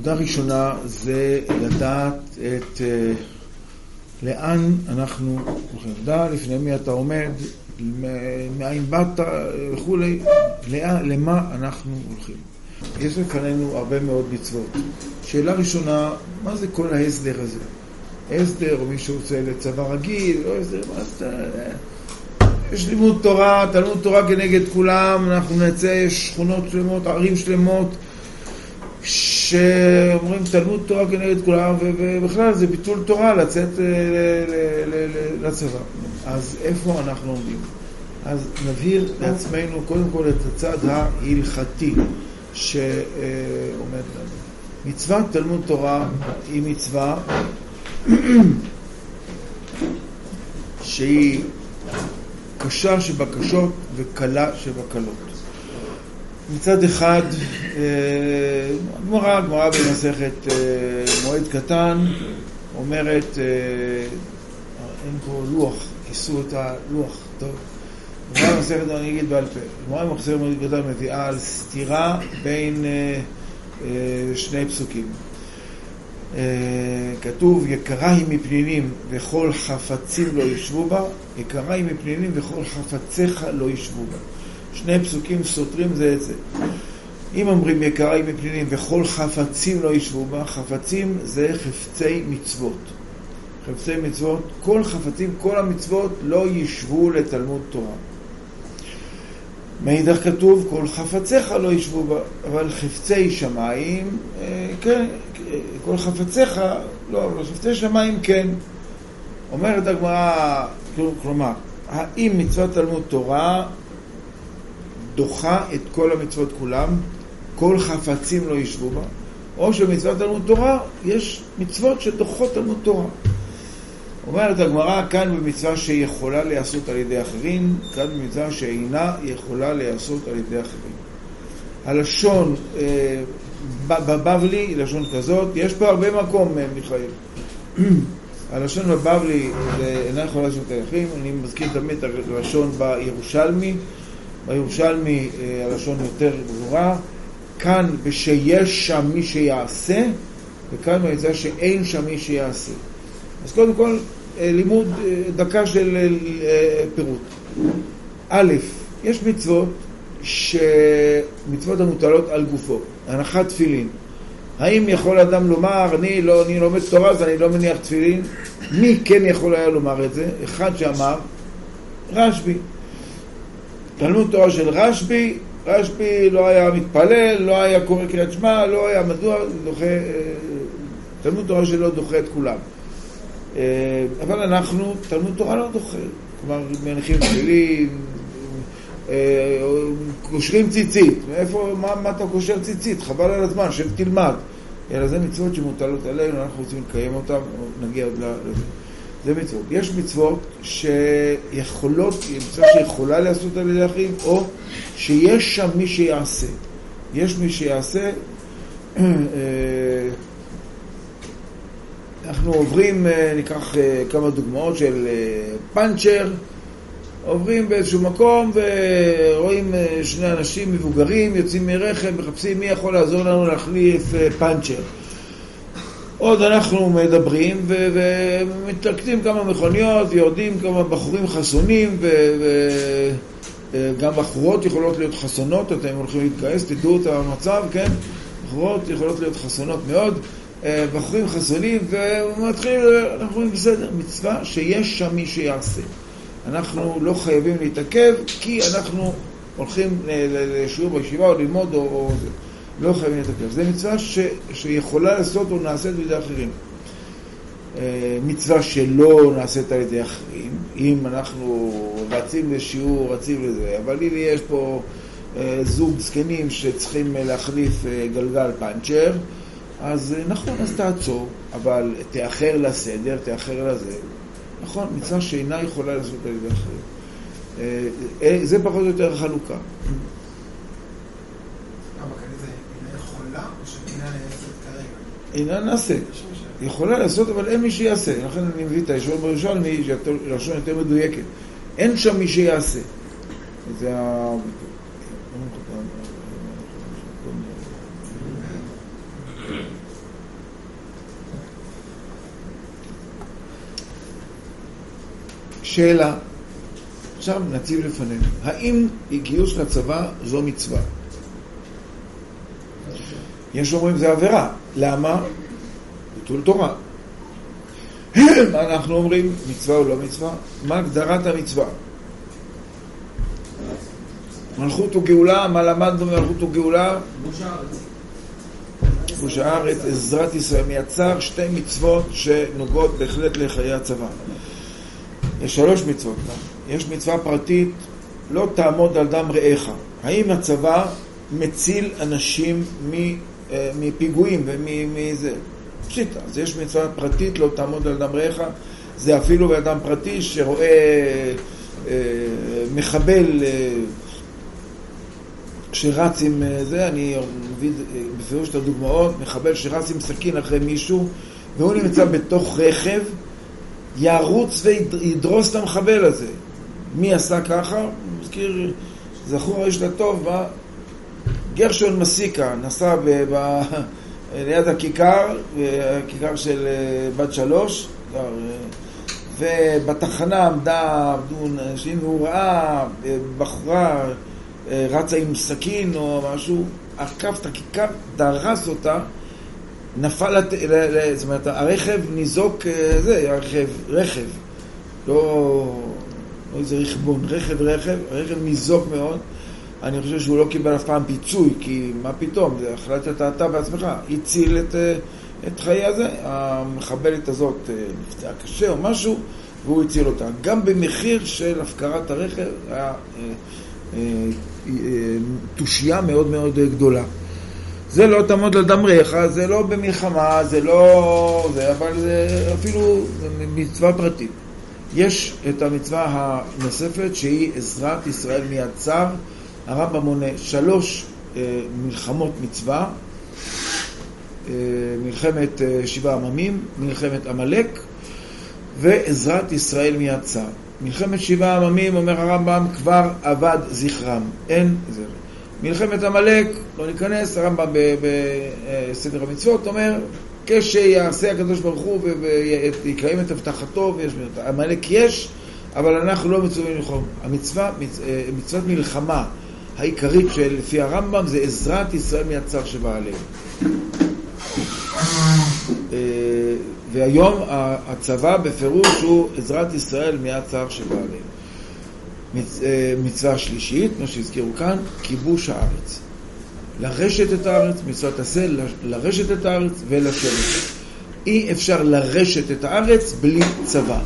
נקודה ראשונה זה לדעת את לאן אנחנו הולכים. לדעת לפני מי אתה עומד, מאין באת וכולי, למה אנחנו הולכים. יש לפנינו הרבה מאוד מצוות. שאלה ראשונה, מה זה כל ההסדר הזה? הסדר, או מישהו רוצה לצבא רגיל, לא הסדר, מה זה? יש לימוד תורה, תלמוד תורה כנגד כולם, אנחנו נצא, יש שכונות שלמות, ערים שלמות, שאומרים תלמוד תורה כנגד כולם, ובכלל זה ביטול תורה לצאת לצבא. אז איפה אנחנו עומדים? אז נבהיר לעצמנו קודם כל את הצד ההלכתי שעומד לנו. מצוות תלמוד תורה היא מצווה שהיא קשה שבקשות וקלה שבקלות. מצד אחד, גמרא במסכת מועד קטן אומרת, אין פה לוח, כיסו את הלוח, טוב. גמרא במסכת, אני אגיד בעל פה, גמרא במסכת מועד קטן מביאה על סתירה בין שני פסוקים. כתוב, יקרה היא מפנינים וכל חפצים לא ישבו בה, יקרה היא מפנינים וכל חפציך לא ישבו בה. שני פסוקים סותרים זה את זה. אם אומרים יקרה היא מפנינים וכל חפצים לא ישבו בה, חפצים זה חפצי מצוות. חפצי מצוות, כל חפצים, כל המצוות לא ישבו לתלמוד תורה. מאידך כתוב, כל חפציך לא ישבו בה, אבל חפצי שמיים, כן, כל חפציך, לא, אבל חפצי שמיים כן. אומרת הגמרא, כלומר, האם מצוות תלמוד תורה דוחה את כל המצוות כולם, כל חפצים לא ישבו בה, או שמצוות תלמוד תורה, יש מצוות שדוחות תלמוד תורה. אומרת הגמרא, כאן במצווה שיכולה להיעשות על ידי אחרים, כאן במצווה שאינה יכולה להיעשות על ידי אחרים. הלשון בבבלי, לשון כזאת, יש פה הרבה מקום, מיכאל. הלשון בבבלי אינה יכולה להיעשות על ידי אחרים, אני מזכיר תמיד את הלשון בירושלמי, בירושלמי הלשון יותר ברורה, כאן שיש שם מי שיעשה, וכאן במצווה שאין שם מי שיעשה. אז קודם כל, לימוד דקה של פירוט. א', יש מצוות מצוות המוטלות על גופו. הנחת תפילין. האם יכול אדם לומר, אני לומד תורה, אז אני לא מניח תפילין? מי כן יכול היה לומר את זה? אחד שאמר, רשב"י. תלמוד תורה של רשב"י לא היה מתפלל, לא היה קורא קריאת שמע, לא היה מדוע, תלמוד תורה שלו דוחה את כולם. אבל אנחנו, תלמוד תורה לא דוחה. כלומר, מניחים תפילין, קושרים ציצית. מה אתה קושר ציצית? חבל על הזמן, שתלמד. אלא זה מצוות שמוטלות עלינו, אנחנו רוצים לקיים אותם, נגיע עוד לזה. זה מצוות. יש מצוות מצוות שיכולה לעשות על ידי אחרים, או שיש שם מי שיעשה. יש מי שיעשה, אנחנו עוברים, ניקח כמה דוגמאות של פנצ'ר, עוברים באיזשהו מקום ורואים שני אנשים מבוגרים יוצאים מרכב, מחפשים מי יכול לעזור לנו להחליף פנצ'ר. עוד אנחנו מדברים ומתלקטים כמה מכוניות ויורדים כמה בחורים חסונים וגם בחורות יכולות להיות חסונות, אתם הולכים להתגייס, תדעו את המצב, כן? בחורות יכולות להיות חסונות מאוד, בחורים חסונים ומתחילים, אנחנו רואים בסדר, מצווה שיש שם מי שיעשה. אנחנו לא חייבים להתעכב כי אנחנו הולכים לשיעור בישיבה או ללמוד או זה. לא חייבים להתעכב. זה מצווה שיכולה לעשות או נעשית בידי אחרים. מצווה שלא נעשית על ידי אחרים, אם אנחנו רצים לשיעור, רצים לזה, אבל אם יש פה זוג זקנים שצריכים להחליף גלגל פנצ'ר, אז נכון, אז תעצור, אבל תאחר לסדר, תאחר לזה. נכון, מצווה שאינה יכולה לעשות על ידי אחרים. זה פחות או יותר החלוקה. אבל כאן זה אינה יכולה או שאינה נעשית כרגע? אינה נעשית. יכולה לעשות, אבל אין מי שיעשה. לכן אני מביא את הישון בירושלמי, שהלשון יותר מדויקת. אין שם מי שיעשה. זה שאלה, עכשיו נציב לפנינו, האם גיוס לצבא זו מצווה? יש אומרים זה עבירה, למה? ביטול תורה. מה אנחנו אומרים? מצווה או לא מצווה? מה הגדרת המצווה? מלכות וגאולה, מה למדנו ממלכות וגאולה? כיבוש הארץ, עזרת ישראל, מייצר שתי מצוות שנוגעות בהחלט לחיי הצבא. יש 3 מצוות. יש מצווה פרטית, לא תעמוד על דם רעך. האם הצבא מציל אנשים מפיגועים ומזה? פשיטה. אז יש מצווה פרטית, לא תעמוד על דם רעך. זה אפילו באדם פרטי שרואה מחבל שרץ עם זה, אני מביא בפירוש את הדוגמאות, מחבל שרץ עם סכין אחרי מישהו, והוא נמצא בתוך רכב, ירוץ וידרוס את המחבל הזה. מי עשה ככה? מזכיר, זכור האיש לטוב, גרשון מסיקה, נסע ליד הכיכר, הכיכר של בת 3, ובתחנה עמדו אנשים, והוא ראה בחורה רצה עם סכין או משהו, עקף את הכיכר, דרס אותה, נפל, זאת אומרת, הרכב ניזוק, זה, רכב, לא איזה רכבון, הרכב ניזוק מאוד. אני חושב שהוא לא קיבל אף פעם פיצוי, כי מה פתאום, זה החלטת אתה בעצמך, הציל את חיי הזה, המחבלת הזאת נפצעה קשה או משהו, והוא הציל אותה. גם במחיר של הפקרת הרכב, היה תושייה מאוד מאוד גדולה. זה לא תעמוד על דם רעך, זה לא במלחמה, זה לא זה, אבל זה אפילו מצווה פרטית. יש את המצווה הנוספת שהיא עזרת ישראל מיד צר. הרמב"ם מונה 3 מלחמות מצווה, מלחמת 7 עממים, מלחמת עמלק ועזרת ישראל מיד צר. מלחמת 7 עממים, אומר הרמב"ם, כבר עבד זכרם, אין זה. מלחמת עמלק, לא ניכנס, הרמב"ם בסדר המצוות אומר, כשיעשה הקדוש ברוך הוא ויקיים את הבטחתו, עמלק יש, אבל אנחנו לא מצווים ללחום. מצוות מלחמה העיקרית שלפי הרמב"ם זה עזרת ישראל מהצר שבא עליהם. והיום הצבא בפירוש הוא עזרת ישראל מהצר שבא עליהם. מצווה שלישית, מה שהזכירו כאן, כיבוש הארץ. לרשת את הארץ, מצוות עשה, לרשת את הארץ ולשבת. אי אפשר לרשת את הארץ בלי צבא.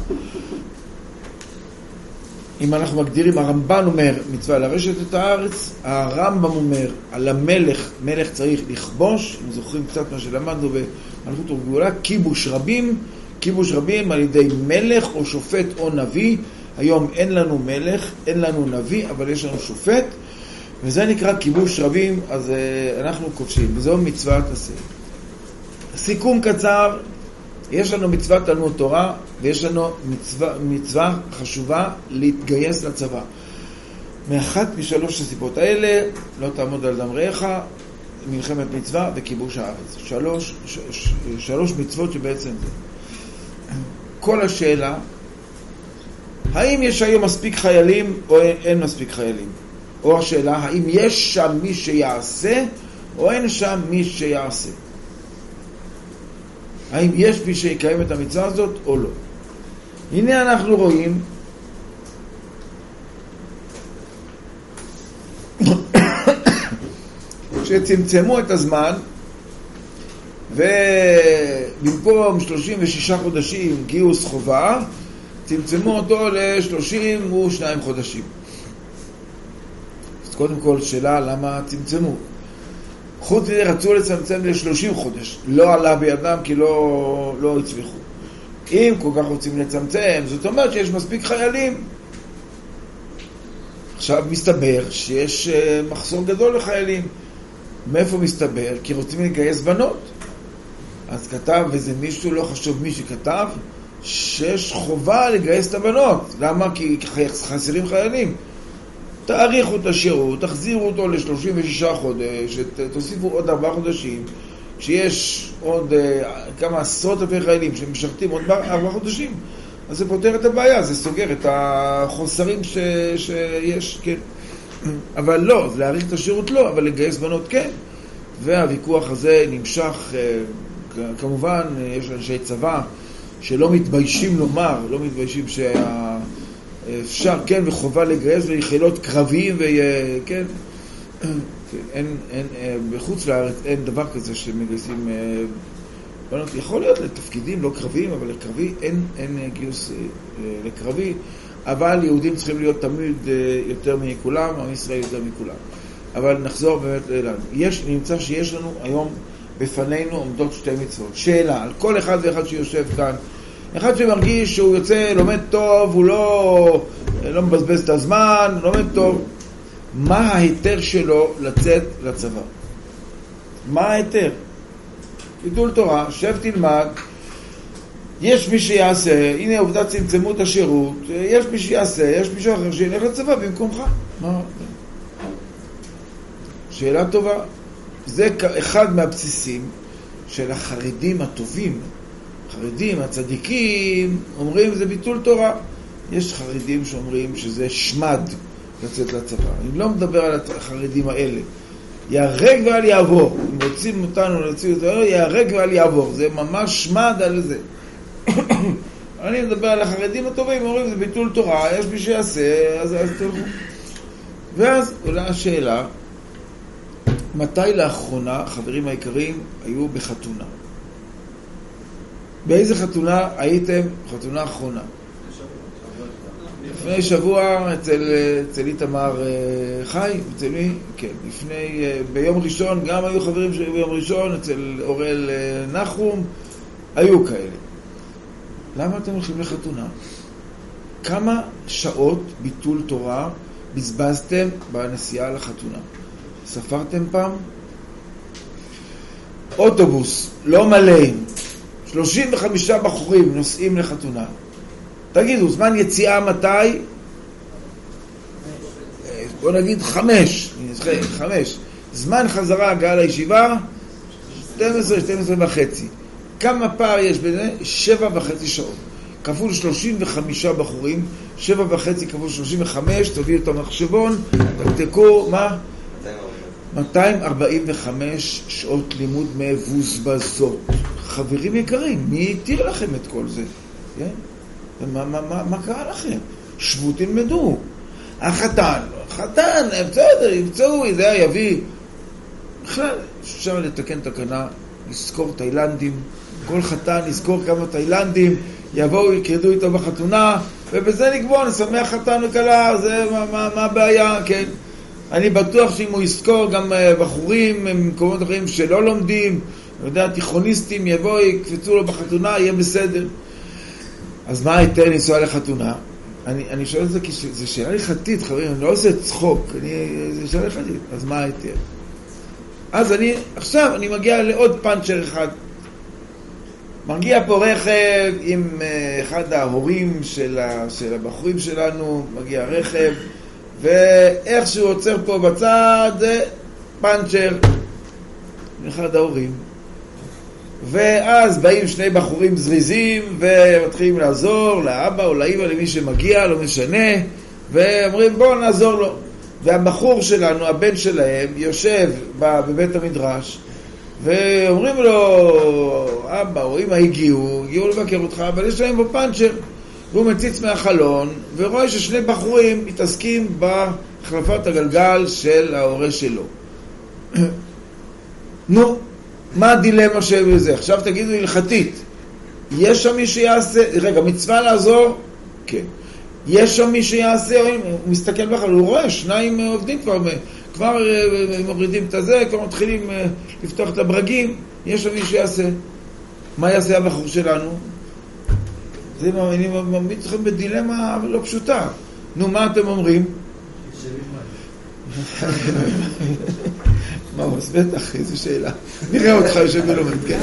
אם אנחנו מגדירים, הרמב"ן אומר מצווה לרשת את הארץ, הרמב"ם אומר על המלך, מלך צריך לכבוש, אם זוכרים קצת מה שלמדנו במלכות וגאולה, כיבוש רבים על ידי מלך או שופט או נביא. היום אין לנו מלך, אין לנו נביא, אבל יש לנו שופט, וזה נקרא כיבוש רבים, אז אנחנו כובשים, וזו מצוות עשה. סיכום קצר, יש לנו מצוות תלמוד תורה, ויש לנו מצווה חשובה להתגייס לצבא. מאחת משלוש הסיבות האלה, לא תעמוד על דם רעך, מלחמת מצווה וכיבוש הארץ. שלוש מצוות שבעצם זה. כל השאלה, האם יש היום מספיק חיילים או אין מספיק חיילים? או השאלה, האם יש שם מי שיעשה או אין שם מי שיעשה? האם יש מי שיקיים את המצווה הזאת או לא? הנה אנחנו רואים שצמצמו את הזמן, ובמקום 36 חודשים גיוס חובה, צמצמו אותו ל32 חודשים. אז קודם כל שאלה, למה צמצמו? חוץ מזה רצו לצמצם ל30 חודש, לא עלה בידם כי לא הצליחו. אם כל כך רוצים לצמצם, זאת אומרת שיש מספיק חיילים. עכשיו מסתבר שיש מחסור גדול לחיילים. מאיפה מסתבר? כי רוצים לגייס בנות. אז כתב, וזה מישהו, לא חשוב מי שכתב, שיש חובה לגייס את הבנות. למה? כי חסרים חיילים. תאריכו את השירות, תחזירו אותו ל36 חודש, תוסיפו עוד 4 חודשים, כשיש עוד כמה עשרות אלפי חיילים שמשרתים עוד 4 חודשים, אז זה פותר את הבעיה, זה סוגר את החוסרים שיש, כן. אבל לא, להאריך את השירות לא, אבל לגייס בנות כן. והוויכוח הזה נמשך, כמובן, יש אנשי צבא שלא מתביישים לומר, לא מתביישים שאפשר, כן, וחובה לגייס ויחילות קרביים, וכן, בחוץ לארץ אין דבר כזה שמגייסים בנות. יכול להיות לתפקידים לא קרביים, אבל לקרבי אין גיוס לקרבי, אבל יהודים צריכים להיות תמיד יותר מכולם, עם ישראל יותר מכולם. אבל נחזור באמת לנו. נמצא שיש לנו היום בפנינו עומדות שתי מצוות. שאלה, על כל אחד ואחד שיושב כאן, אחד שמרגיש שהוא יוצא, לומד טוב, הוא לא מבזבז את הזמן, לומד טוב, מה ההיתר שלו לצאת לצבא? מה ההיתר? ביטול תורה, שב תלמד, יש מי שיעשה, הנה עובדה צמצמו את השירות, יש מי שיעשה, יש מישהו אחר שילך לצבא במקומך. מה? שאלה טובה. זה אחד מהבסיסים של החרדים הטובים. חרדים, הצדיקים, אומרים זה ביטול תורה. יש חרדים שאומרים שזה שמד לצאת לצבא. אני לא מדבר על החרדים האלה. יהרג ואל יעבור. אם רוצים אותנו להוציא את זה, יהרג ואל יעבור. זה ממש שמד על זה. אני מדבר על החרדים הטובים, אומרים זה ביטול תורה, יש מי שיעשה, אז תלכו. ואז עולה השאלה, מתי לאחרונה, חברים היקרים, היו בחתונה? באיזה חתונה הייתם? חתונה האחרונה. לפני שבוע אצל איתמר חי, אצל מי? כן. ביום ראשון, גם היו חברים שהיו ביום ראשון, אצל אורל נחום, היו כאלה. למה אתם הולכים לחתונה? כמה שעות ביטול תורה בזבזתם בנסיעה לחתונה? ספרתם פעם? אוטובוס, לא מלא, 35 בחורים נוסעים לחתונה. תגידו, זמן יציאה מתי? בוא נגיד 5. זמן חזרה הגעה לישיבה 12 וחצי. כמה פער יש בין 7.5 שעות. כפול 35 בחורים, 7.5 כפול 35, תביאו את המחשבון, תקתקו, מה? 245 שעות לימוד מבוזבזות. חברים יקרים, מי יתיר לכם את כל זה? כן? מה קרה לכם? שבו תלמדו. החתן, בסדר, ימצאו, זה יביא. בכלל, אפשר לתקן תקנה, לזכור תאילנדים, כל חתן יזכור כמה תאילנדים, יבואו, יקרדו איתו בחתונה, ובזה נגמור, נשמח חתן וכלה, זה מה הבעיה, כן? אני בטוח שאם הוא יזכור גם בחורים ממקומות אחרים שלא לומדים, תיכוניסטים יבואו, יקפצו לו בחתונה, יהיה בסדר. אז מה היתר לנסוע לחתונה? אני שואל את זה כי זו שאלה הלכתית, חברים, אני לא עושה צחוק, זו שאלה הלכתית. אז מה היתר? אז עכשיו אני מגיע לעוד פאנצ'ר אחד. מגיע פה רכב עם אחד ההורים של הבחורים שלנו, מגיע רכב, ואיך שהוא עוצר פה בצד, זה פאנצ'ר עם אחד ההורים. ואז באים שני בחורים זריזים ומתחילים לעזור לאבא או לאמא, למי שמגיע, לא משנה, ואומרים בואו נעזור לו. והבחור שלנו, הבן שלהם, יושב בבית המדרש ואומרים לו אבא או אמא הגיעו לבקר אותך, אבל יש להם בפאנצ'ר. והוא מציץ מהחלון ורואה ששני בחורים מתעסקים בהחלפת הגלגל של ההורה שלו. נו, מה הדילמה של זה? עכשיו תגידו הלכתית, יש שם מי שיעשה, רגע, מצווה לעזור? כן. יש שם מי שיעשה, הוא מסתכל בחלון, הוא רואה, שניים עובדים כבר מורידים את הזה, כבר מתחילים לפתוח את הברגים, יש שם מי שיעשה. מה יעשה הבחור שלנו? זה אני ממליץ לכם בדילמה לא פשוטה. נו, מה אתם אומרים? מה, אז בטח, איזו שאלה. נראה אותך יושב ולומד, כן.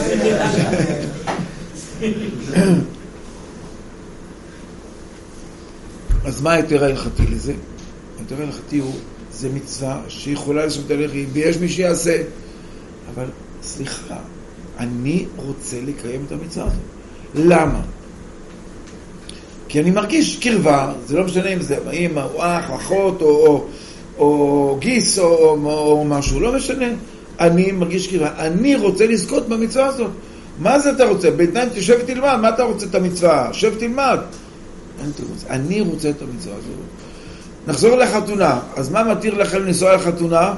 אז מה היתר ההלכתי לזה? היתר ההלכתי הוא, זה מצווה שיכולה לעשות הלכי, ויש מי שיעשה. אבל, סליחה, אני רוצה לקיים את המצווה הזאת. למה? כי אני מרגיש קרבה, זה לא משנה אם זה אמא או אח, או אחות, או גיס, או משהו, לא משנה. אני מרגיש קרבה, אני רוצה לזכות במצווה הזאת. מה זה אתה רוצה? בינתיים תשב ותלמד, מה אתה רוצה את המצווה? שב תלמד. אני רוצה את המצווה הזאת. נחזור לחתונה, אז מה מתיר לכם לנסוע לחתונה?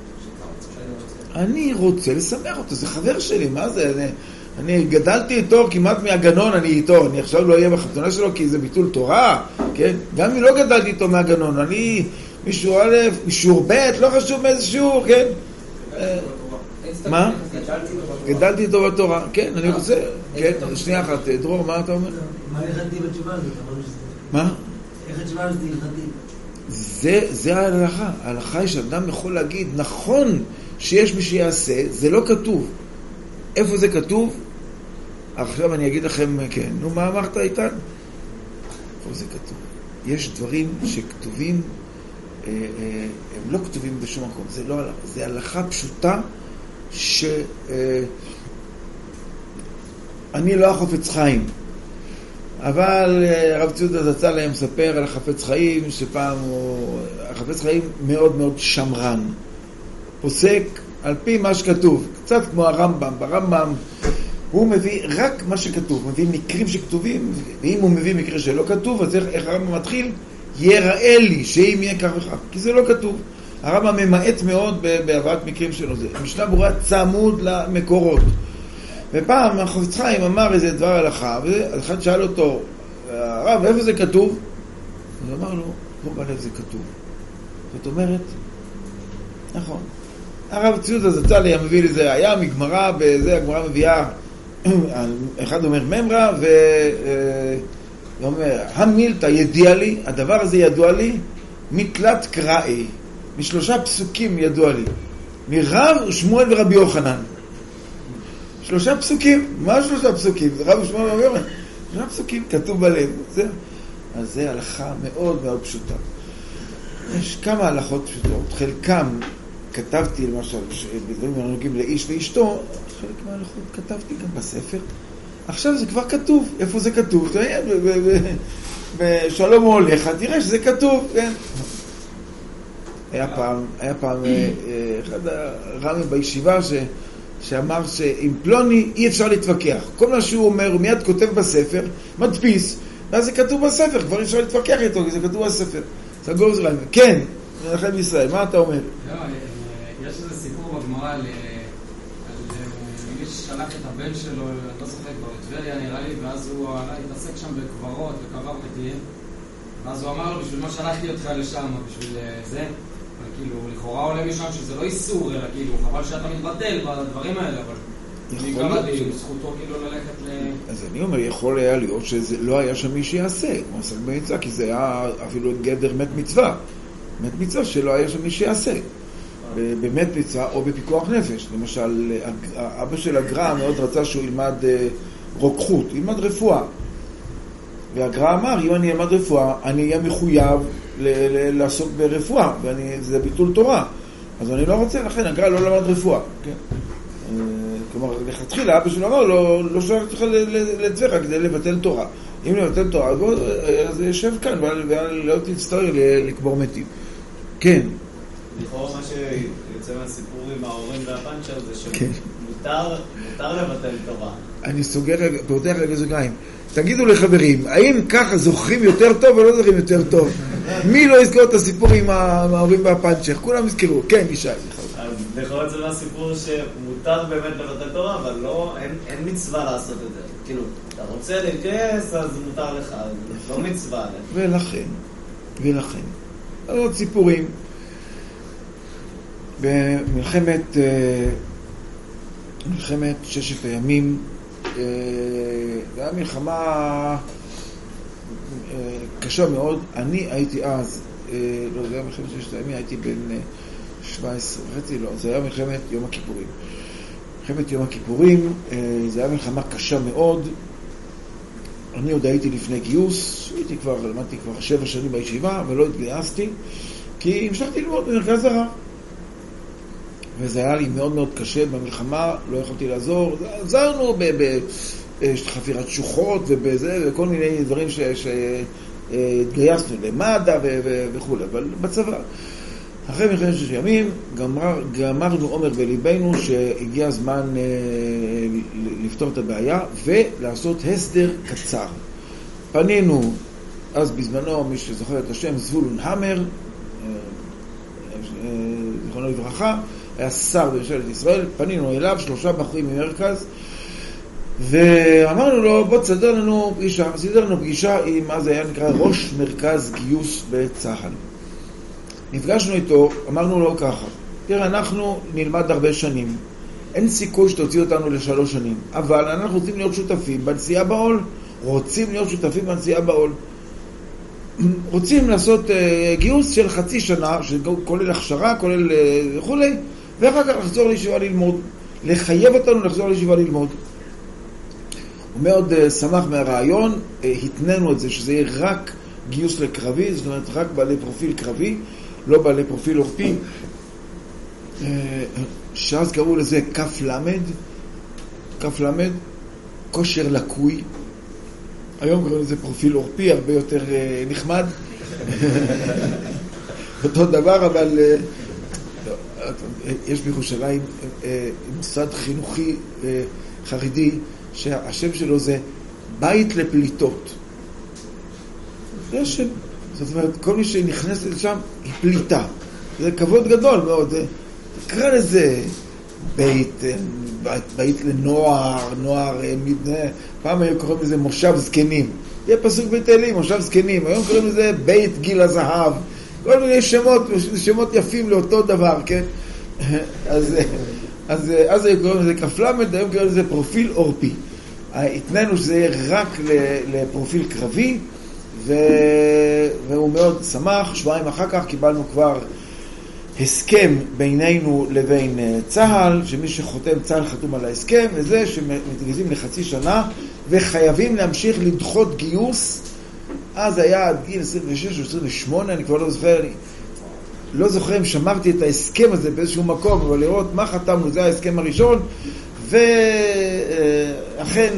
אני רוצה לשמח אותו, זה חבר שלי, מה זה? אני גדלתי איתו כמעט מהגנון, אני איתו, אני עכשיו לא אהיה בחתונה שלו כי זה ביטול תורה, כן? גם אם לא גדלתי איתו מהגנון, אני משיעור א', משיעור ב', לא חשוב מאיזה שיעור, כן? מה? גדלתי איתו בתורה, כן, אני רוצה, כן, שנייה אחת, דרור, מה אתה אומר? מה הלכתי בתשובה הזאת? מה? איך התשובה הזאת הלכתי? זה ההלכה, ההלכה היא שאדם יכול להגיד, נכון שיש מי שיעשה, זה לא כתוב. איפה זה כתוב? עכשיו אני אגיד לכם, כן, נו מה אמרת איתן? איפה זה כתוב? יש דברים שכתובים, הם לא כתובים בשום מקום, זה לא הלכה, זה הלכה פשוטה אני לא החפץ חיים, אבל הרב ציודה זצ"ל מספר על החפץ חיים, שפעם החפץ חיים מאוד מאוד שמרן, פוסק על פי מה שכתוב, קצת כמו הרמב"ם. ברמב"ם הוא מביא רק מה שכתוב, מביא מקרים שכתובים, ואם הוא מביא מקרה שלא כתוב, אז איך הרמב"ם מתחיל? יראה לי שאם יהיה כך וכך, כי זה לא כתוב. הרמב"ם ממעט מאוד בהבאת מקרים שלו, זה משנה ברורה צמוד למקורות. ופעם החפץ חיים אמר איזה דבר הלכה, ואחד שאל אותו, הרב, איפה זה כתוב? הוא אמר לו, פה בלב זה כתוב. זאת אומרת, נכון. הרב ציודה זצ"ל היה מביא לזה, היה מגמרא, בזה הגמרא מביאה, אחד אומר ממרא, ואומר, המילתא ידיע לי, הדבר הזה ידוע לי, מתלת קראי, משלושה פסוקים ידוע לי, מרב שמואל ורבי יוחנן. 3 פסוקים, מה 3 פסוקים? זה רב שמואל ורבי יוחנן. 3 פסוקים כתוב בלב, אז זה הלכה מאוד מאוד פשוטה. יש כמה הלכות פשוטות, חלקם כתבתי למשל, בדברים הנוגעים לאיש ואשתו, חלק מההלכות כתבתי גם בספר. עכשיו זה כבר כתוב, איפה זה כתוב? בשלום הוא הולך, תראה שזה כתוב, כן? היה פעם אחד הרמים בישיבה שאמר שעם פלוני אי אפשר להתווכח. כל מה שהוא אומר, הוא מיד כותב בספר, מדפיס, ואז זה כתוב בספר, כבר אי אפשר להתווכח איתו, כי זה כתוב בספר. סגור זה רעים. כן, מנחם בישראל, מה אתה אומר? יש איזה סיפור בגמרא על מי ששלח את הבן שלו, לא זוכר כבר, לטבריה נראה לי, ואז הוא התעסק שם בקברות וקבר מתים, ואז הוא אמר לו, בשביל מה שלחתי אותך לשם, בשביל זה, כאילו, לכאורה עולה משם שזה לא איסור, אלא כאילו, חבל שאתה מתבטל בדברים האלה, אבל אני קראתי, זכותו כאילו ללכת אז אני אומר, יכול היה להיות שזה לא היה שם מי שיעשה, כמו עסק במצווה, כי זה היה אפילו גדר מת מצווה. מת מצווה שלא היה שם מי שיעשה. במת מצווה או בפיקוח נפש. למשל, אבא של הגר"א מאוד רצה שהוא ילמד רוקחות, ילמד רפואה. והגר"א אמר, אם אני אלמד רפואה, אני אהיה מחויב לעסוק ברפואה, וזה ביטול תורה. אז אני לא רוצה, לכן הגר"א לא למד רפואה. כן? כלומר, לכתחילה, אבא שלו אמר, לא שולח אותך לטבריה כדי לבטל תורה. אם לבטל תורה, אז יושב כאן, ולא תצטרך לקבור מתים. כן. לכאורה מה שיוצא מהסיפור עם ההורים והפנצ'ר זה שמותר לבטל תורה. אני פותח רגע סוגריים. תגידו לחברים, האם ככה זוכרים יותר טוב או לא זוכרים יותר טוב? מי לא יזכור את הסיפור עם ההורים והפנצ'ר? כולם יזכרו. כן, ישי. אז לכאורה זה מהסיפור שמותר באמת לבטל תורה, אבל אין מצווה לעשות את זה. כאילו, אתה רוצה להתגייס, אז מותר לך, לא מצווה. ולכן. עוד סיפורים. במלחמת ששת הימים, זה היה מלחמה קשה מאוד. אני הייתי אז, זה היה מלחמת ששת הימים, הייתי בן 17 וחצי, זה היה מלחמת יום הכיפורים. מלחמת יום הכיפורים, זה היה מלחמה קשה מאוד. אני עוד הייתי לפני גיוס, למדתי כבר 7 שנים בישיבה, ולא התגייסתי, כי המשכתי ללמוד במרכז הרב. וזה היה לי מאוד מאוד קשה במלחמה, לא יכולתי לעזור. עזרנו חפירת שוחות ובזה, וכל מיני דברים שהתגייסנו למד"א וכו', אבל בצבא. אחרי מלחמת ששת הימים גמרנו עומר בליבנו שהגיע הזמן לפתור את הבעיה ולעשות הסדר קצר. פנינו, אז בזמנו, מי שזוכר את השם, זבולון המר, זכרונו לברכה, היה שר בממשלת ישראל, פנינו אליו, 3 בחורים ממרכז, ואמרנו לו, בוא תסדר לנו פגישה. סידר לנו פגישה עם, אז היה נקרא ראש מרכז גיוס בצה"ל. נפגשנו איתו, אמרנו לו ככה, תראה, אנחנו נלמד הרבה שנים, אין סיכוי שתוציא אותנו ל3 שנים, אבל אנחנו רוצים להיות שותפים בנשיאה בעול, רוצים לעשות גיוס של חצי שנה, שכולל הכשרה, כולל וכולי, ואחר כך לחזור לישיבה ללמוד, לחייב אותנו לחזור לישיבה ללמוד. הוא מאוד שמח מהרעיון, התננו את זה, שזה יהיה רק גיוס לקרבי, זאת אומרת רק בעלי פרופיל קרבי, לא בעלי פרופיל עורפי, שאז קראו לזה כף למד, כושר לקוי. היום קוראים לזה פרופיל עורפי, הרבה יותר נחמד. אותו דבר, אבל יש בירושלים מוסד חינוכי חרדי שהשם שלו זה בית לפליטות. זה השם. זאת אומרת, כל מי שנכנס לשם היא פליטה. זה כבוד גדול מאוד. תקרא לזה בית לנוער, פעם היו קוראים לזה מושב זקנים. זה פסוק בתהילים, מושב זקנים. היום קוראים לזה בית גיל הזהב. כל מיני שמות יפים לאותו דבר, כן? אז היו קוראים לזה כף למד, היום קוראים לזה פרופיל עורפי. התננו שזה יהיה רק לפרופיל קרבי, והוא מאוד שמח. שבועיים אחר כך קיבלנו כבר הסכם בינינו לבין צה"ל, שמי שחותם צה"ל חתום על ההסכם, וזה שמתגייסים לחצי שנה וחייבים להמשיך לדחות גיוס. אז היה עד גיל 26 או 28, אני כבר לא זוכר אם שמרתי את ההסכם הזה באיזשהו מקום, אבל לראות מה חתמנו, זה ההסכם הראשון, ואכן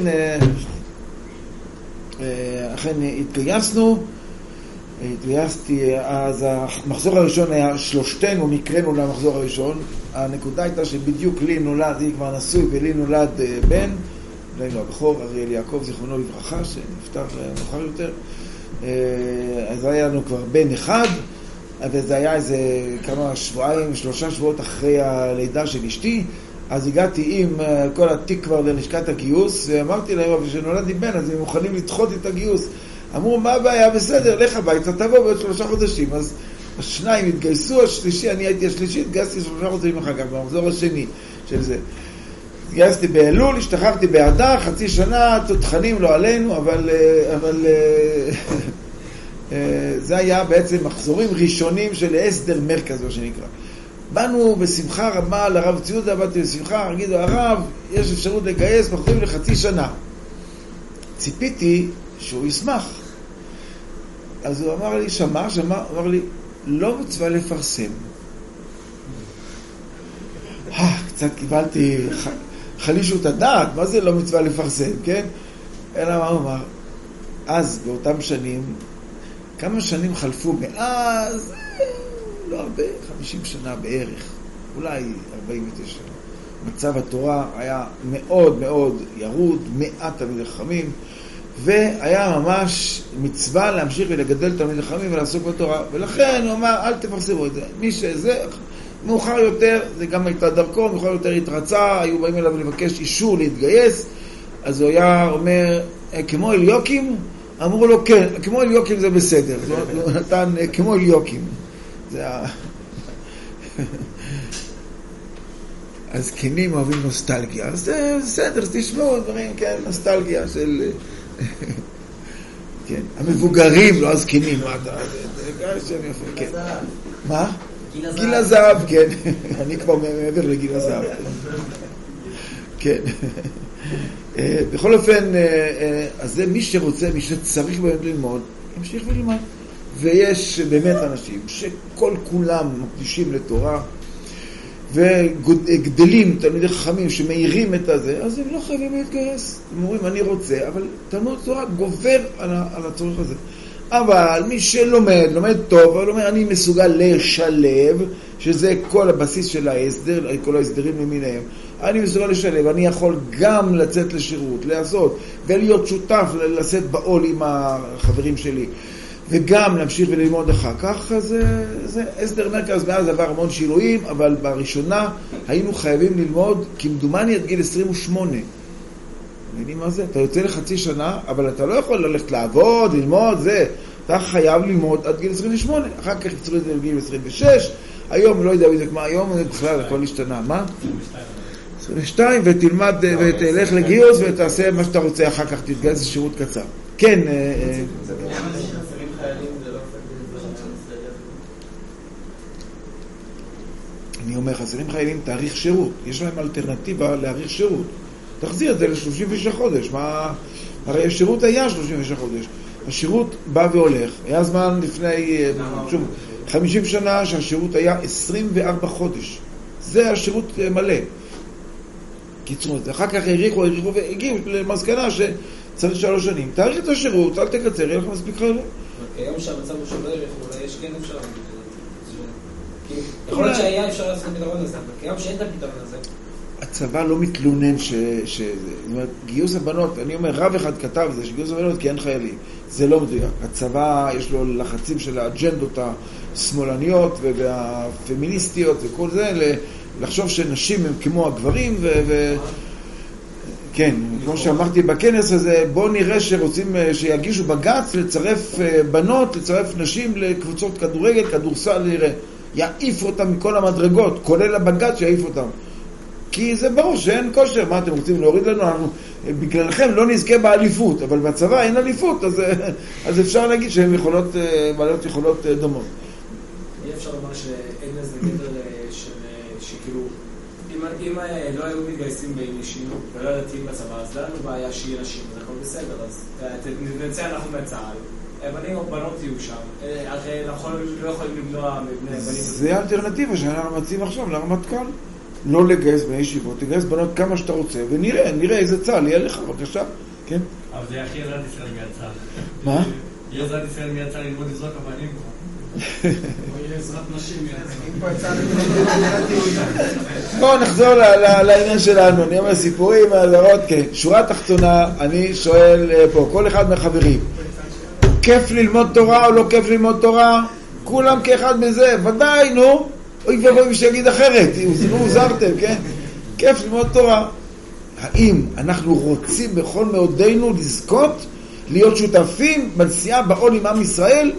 התגייסתי, אז המחזור הראשון היה שלושתנו נקראנו למחזור הראשון. הנקודה הייתה שבדיוק לי נולד, היא כבר נשוי ולי נולד בן, בנו הבכור, אריאל יעקב זיכרונו לברכה, שנפטר מאוחר יותר. אז היה לנו כבר בן אחד, וזה היה איזה כמה שבועיים, 3 שבועות אחרי הלידה של אשתי. אז הגעתי עם כל התיק כבר ללשכת הגיוס, ואמרתי להם, שנולד לי בן, אז הם מוכנים לדחות את הגיוס. אמרו, מה הבעיה? בסדר, לך הביתה, תבוא בעוד 3 חודשים. אז 2 התגייסו, השלישי, אני הייתי השלישי, התגייסתי 3 חודשים אחר כך, במחזור השני של זה. התגייסתי באלול, השתחררתי באדר, חצי שנה, תותחנים לא עלינו, אבל זה היה בעצם מחזורים ראשונים של הסדר מרכז, מה שנקרא. באנו בשמחה רבה לרב ציודה, באתי בשמחה, הגידו, הרב, יש אפשרות לגייס, מחזורים לחצי שנה. ציפיתי שהוא ישמח. אז הוא אמר לי, שמע, אמר לי, לא מצווה לפרסם. קצת קיבלתי חלישות הדעת, מה זה לא מצווה לפרסם, כן? אלא מה הוא אמר? אז, באותם שנים, כמה שנים חלפו מאז? לא הרבה, 50 שנה בערך, אולי 49. מצב התורה היה מאוד מאוד ירוד, מעט תלמידי חכמים, והיה ממש מצווה להמשיך ולגדל תלמידי חכמים ולעסוק בתורה, ולכן הוא אמר, אל תפרסמו את זה. מי שזה, מאוחר יותר, זה גם הייתה דרכו, מאוחר יותר התרצה, היו באים אליו לבקש אישור להתגייס, אז הוא היה אומר, כמו אליוקים? אמרו לו, כן, כמו אליוקים זה בסדר. הוא נתן, כמו אליוקים. זה הזקנים אוהבים נוסטלגיה, אז זה בסדר, תשמעו דברים, כן, נוסטלגיה של כן, המבוגרים, לא הזקנים, מה אתה, זה שם יפה, כן. מה? גיל הזהב, כן, אני כבר מעבר לגיל הזהב. כן. בכל אופן, אז זה מי שרוצה, מי שצריך באמת ללמוד, ימשיך וללמוד. ויש באמת אנשים שכל כולם מקדישים לתורה, וגדלים תלמידי חכמים שמאירים את הזה, אז הם לא חייבים להתגייס. הם אומרים, אני רוצה, אבל תלמוד תורה גובר על הצורך הזה. אבל מי שלומד, לומד טוב, אבל אומר, אני מסוגל לשלב, שזה כל הבסיס של ההסדר, כל ההסדרים למיניהם. אני מסוגל לשלב, אני יכול גם לצאת לשירות, לעשות, ולהיות שותף, לשאת בעול עם החברים שלי, וגם להמשיך וללמוד אחר כך. זה הסדר מרכז, מאז עבר המון שינויים, אבל בראשונה היינו חייבים ללמוד, כמדומני עד גיל 28. מבינים מה זה? אתה יוצא לחצי שנה, אבל אתה לא יכול ללכת לעבוד, ללמוד, זה. אתה חייב ללמוד עד גיל 28, אחר כך יצרו את זה לגיל 26, היום לא יודע בדיוק מה היום, בכלל הכל השתנה. מה? 22, ותלמד ותלך לגיוס ותעשה מה שאתה רוצה, אחר כך תתגייס לשירות קצר. כן. אני אומר, חסרים חיילים תאריך שירות, יש להם אלטרנטיבה להאריך שירות. תחזיר את זה ל-36 חודש, הרי השירות היה 36 חודש. השירות בא והולך. היה זמן לפני 50 שנה שהשירות היה 24 חודש. זה השירות מלא. קיצרו את זה. אחר כך העריכו והגיעו למסקנה שצריך 3 שנים. תאריך את השירות, אל תקצר, יהיה לך מספיק חיילים. היום שהמצב הוא שונה, אולי יש כן אפשר. יכול להיות שהיה אפשר לעשות פתרון הזה, אבל כיום שאין את הפתרון הזה. הצבא לא מתלונן זאת אומרת, גיוס הבנות, אני אומר, רב אחד כתב זה שגיוס הבנות כי אין חיילים. זה לא מדויק. הצבא יש לו לחצים של האג'נדות השמאלניות והפמיניסטיות וכל זה, לחשוב שנשים הם כמו הגברים כן, כמו שאמרתי בכנס הזה, בואו נראה שרוצים שיגישו בג"ץ לצרף בנות, לצרף נשים לקבוצות כדורגל, כדורסל, נראה. יעיף אותם מכל המדרגות, כולל הבג"ץ שיעיף אותם. כי זה ברור שאין כושר. מה אתם רוצים להוריד לנו? אנחנו בגללכם לא נזכה באליפות, אבל בצבא אין אליפות, אז אפשר להגיד שהן בעלות יכולות דומות. אי אפשר לומר שאין איזה גדר שכאילו, אם לא היו מתגייסים באישינו ולא ידעתים בצבא, אז לא לנו בעיה שיהיה נשים, זה הכל בסדר, אז נצא אנחנו מצה"ל, בנים או בנות יהיו שם, הרי אנחנו לא יכולים למנוע מבני בנים. זה האלטרנטיבה שאנחנו מציעים עכשיו לרמטכ"ל. לא לגייס בני ישיבות, תגייס בנות כמה שאתה רוצה, ונראה איזה צה"ל יהיה לך, בבקשה, כן? אבל זה הכי עזרת ישראל מהצה"ל. מה? יהיה עזרת ישראל מהצה"ל ללמוד לזרוק אבנים פה. או יהיה עזרת נשים מהצה"ל. בואו נחזור לעניין שלנו, אני אומר סיפורים, העזרות, כן. שורה תחתונה, אני שואל פה, כל אחד מהחברים, כיף ללמוד תורה או לא כיף ללמוד תורה? כולם כאחד בזה, ודאי, נו. אוי ובואי מי שיגיד אחרת, הוזרתם, כן? כיף ללמוד תורה. האם אנחנו רוצים בכל מאודנו לזכות, להיות שותפים בנשיאה בעול עם עם ישראל?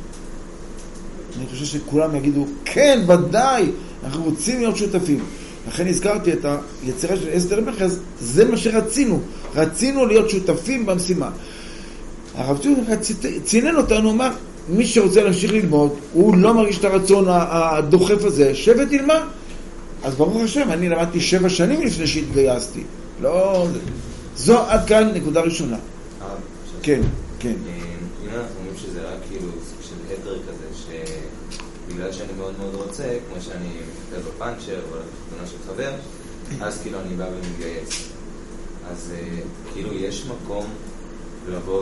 אני חושב שכולם יגידו, כן, ודאי, אנחנו רוצים להיות שותפים. לכן הזכרתי את היצירה של הסדר מרכז, זה מה שרצינו. רצינו להיות שותפים במשימה. הרב צינן אותנו, אמר, מי שרוצה להמשיך ללמוד, הוא לא מרגיש את הרצון הדוחף הזה, שבת ילמד. אז ברוך השם, אני למדתי 7 שנים לפני שהתגייסתי. לא, זו עד כאן נקודה ראשונה. כן, כן. אם אנחנו אומרים שזה רק כאילו של היתר כזה, שבגלל שאני מאוד מאוד רוצה, כמו שאני מפתר בפאנצ'ר או לתחתונה של חבר, אז כאילו אני בא ומתגייס. אז כאילו יש מקום לבוא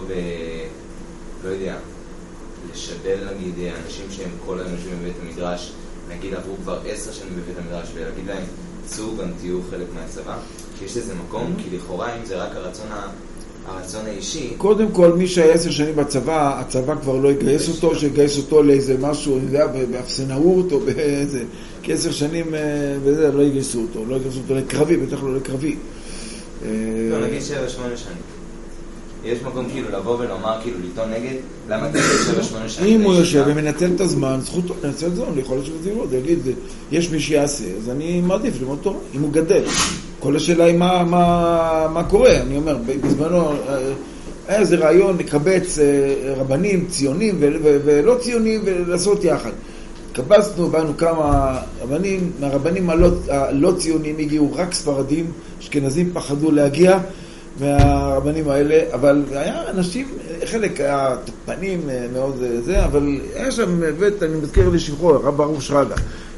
לא יודע, לשדל נגיד אנשים שהם כל היום יושבים בבית המדרש, נגיד עברו כבר 10 שנים בבית המדרש, ולהגיד להם, צאו גם תהיו חלק מהצבא, כי יש לזה מקום, כי לכאורה אם זה רק הרצון האישי. קודם כל, מי שהיה 10 שנים בצבא, הצבא כבר לא יגייס אותו, שיגייס אותו לאיזה משהו, אני יודע, באפסנאות או באיזה, כי 10 שנים וזה, לא יגייסו אותו, לא יגייסו אותו לקרבי, בטח לא לקרבי. לא, נגיד 7-8 שנים. יש מקום כאילו לבוא ולומר, כאילו לטעון נגד, למה אתה 7-8 שנים? אם הוא יושב ומנצל את הזמן, זכותו לנצל את הזמן, יכול להיות שזה יבוא, יגיד, יש מי שיעשה, אז אני מעדיף ללמוד תורה, אם הוא גדל. כל השאלה היא מה קורה, אני אומר, בזמנו, היה איזה רעיון לקבץ רבנים ציונים ולא ציונים ולעשות יחד. קבצנו, באנו כמה רבנים, מהרבנים הלא ציונים הגיעו רק ספרדים, אשכנזים פחדו להגיע, מהרבנים האלה, אבל היה אנשים, חלק היה תוקפנים מאוד זה, אבל היה שם, אני מזכיר לשבחו, הרב ברוך שרגא,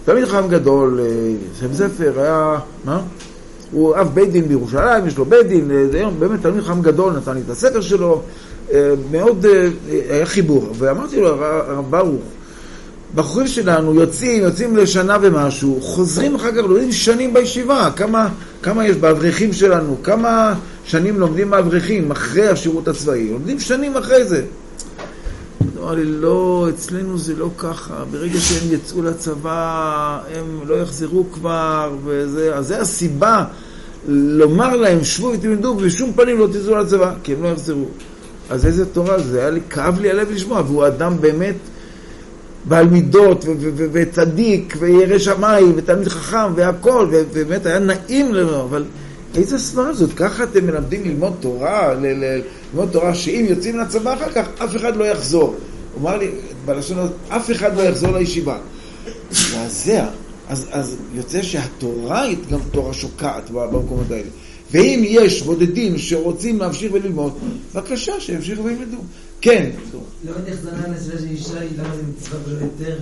תלמיד חכם גדול, שם ספר היה, מה? הוא אב בית דין בירושלים, יש לו בית דין, באמת תלמיד חכם גדול, נתן לי את הספר שלו, מאוד היה חיבור. ואמרתי לו, הרב ברוך, בחורים שלנו יוצאים לשנה ומשהו, חוזרים אחר כך, לומדים שנים בישיבה, כמה יש באברכים שלנו, כמה שנים לומדים באברכים אחרי השירות הצבאי, לומדים שנים אחרי זה. אמר לי, לא, אצלנו זה לא ככה, ברגע שהם יצאו לצבא, הם לא יחזרו כבר, וזה, אז זה הסיבה לומר להם, שבו ותלמדו, בשום פנים לא תצאו לצבא, כי הם לא יחזרו. אז איזה תורה זה, היה לי, כאב לי הלב לשמוע, והוא אדם באמת בעל מידות, וצדיק, וירא שמיים, ותלמיד חכם, והכל, ובאמת היה נעים לנו, אבל איזה סברה זאת? ככה אתם מלמדים ללמוד תורה, ללמוד תורה שאם יוצאים לצבא אחר כך, אף אחד לא יחזור. הוא אמר לי, בלשון הזאת, אף אחד לא יחזור לישיבה. אז יוצא שהתורה היא גם תורה שוקעת במקומות האלה. ואם יש בודדים שרוצים להמשיך וללמוד, בבקשה, שימשיכו וילמדו. כן. לא יודע איך זנה לסביבה של אישה, למה זה מצווה ולא יותר?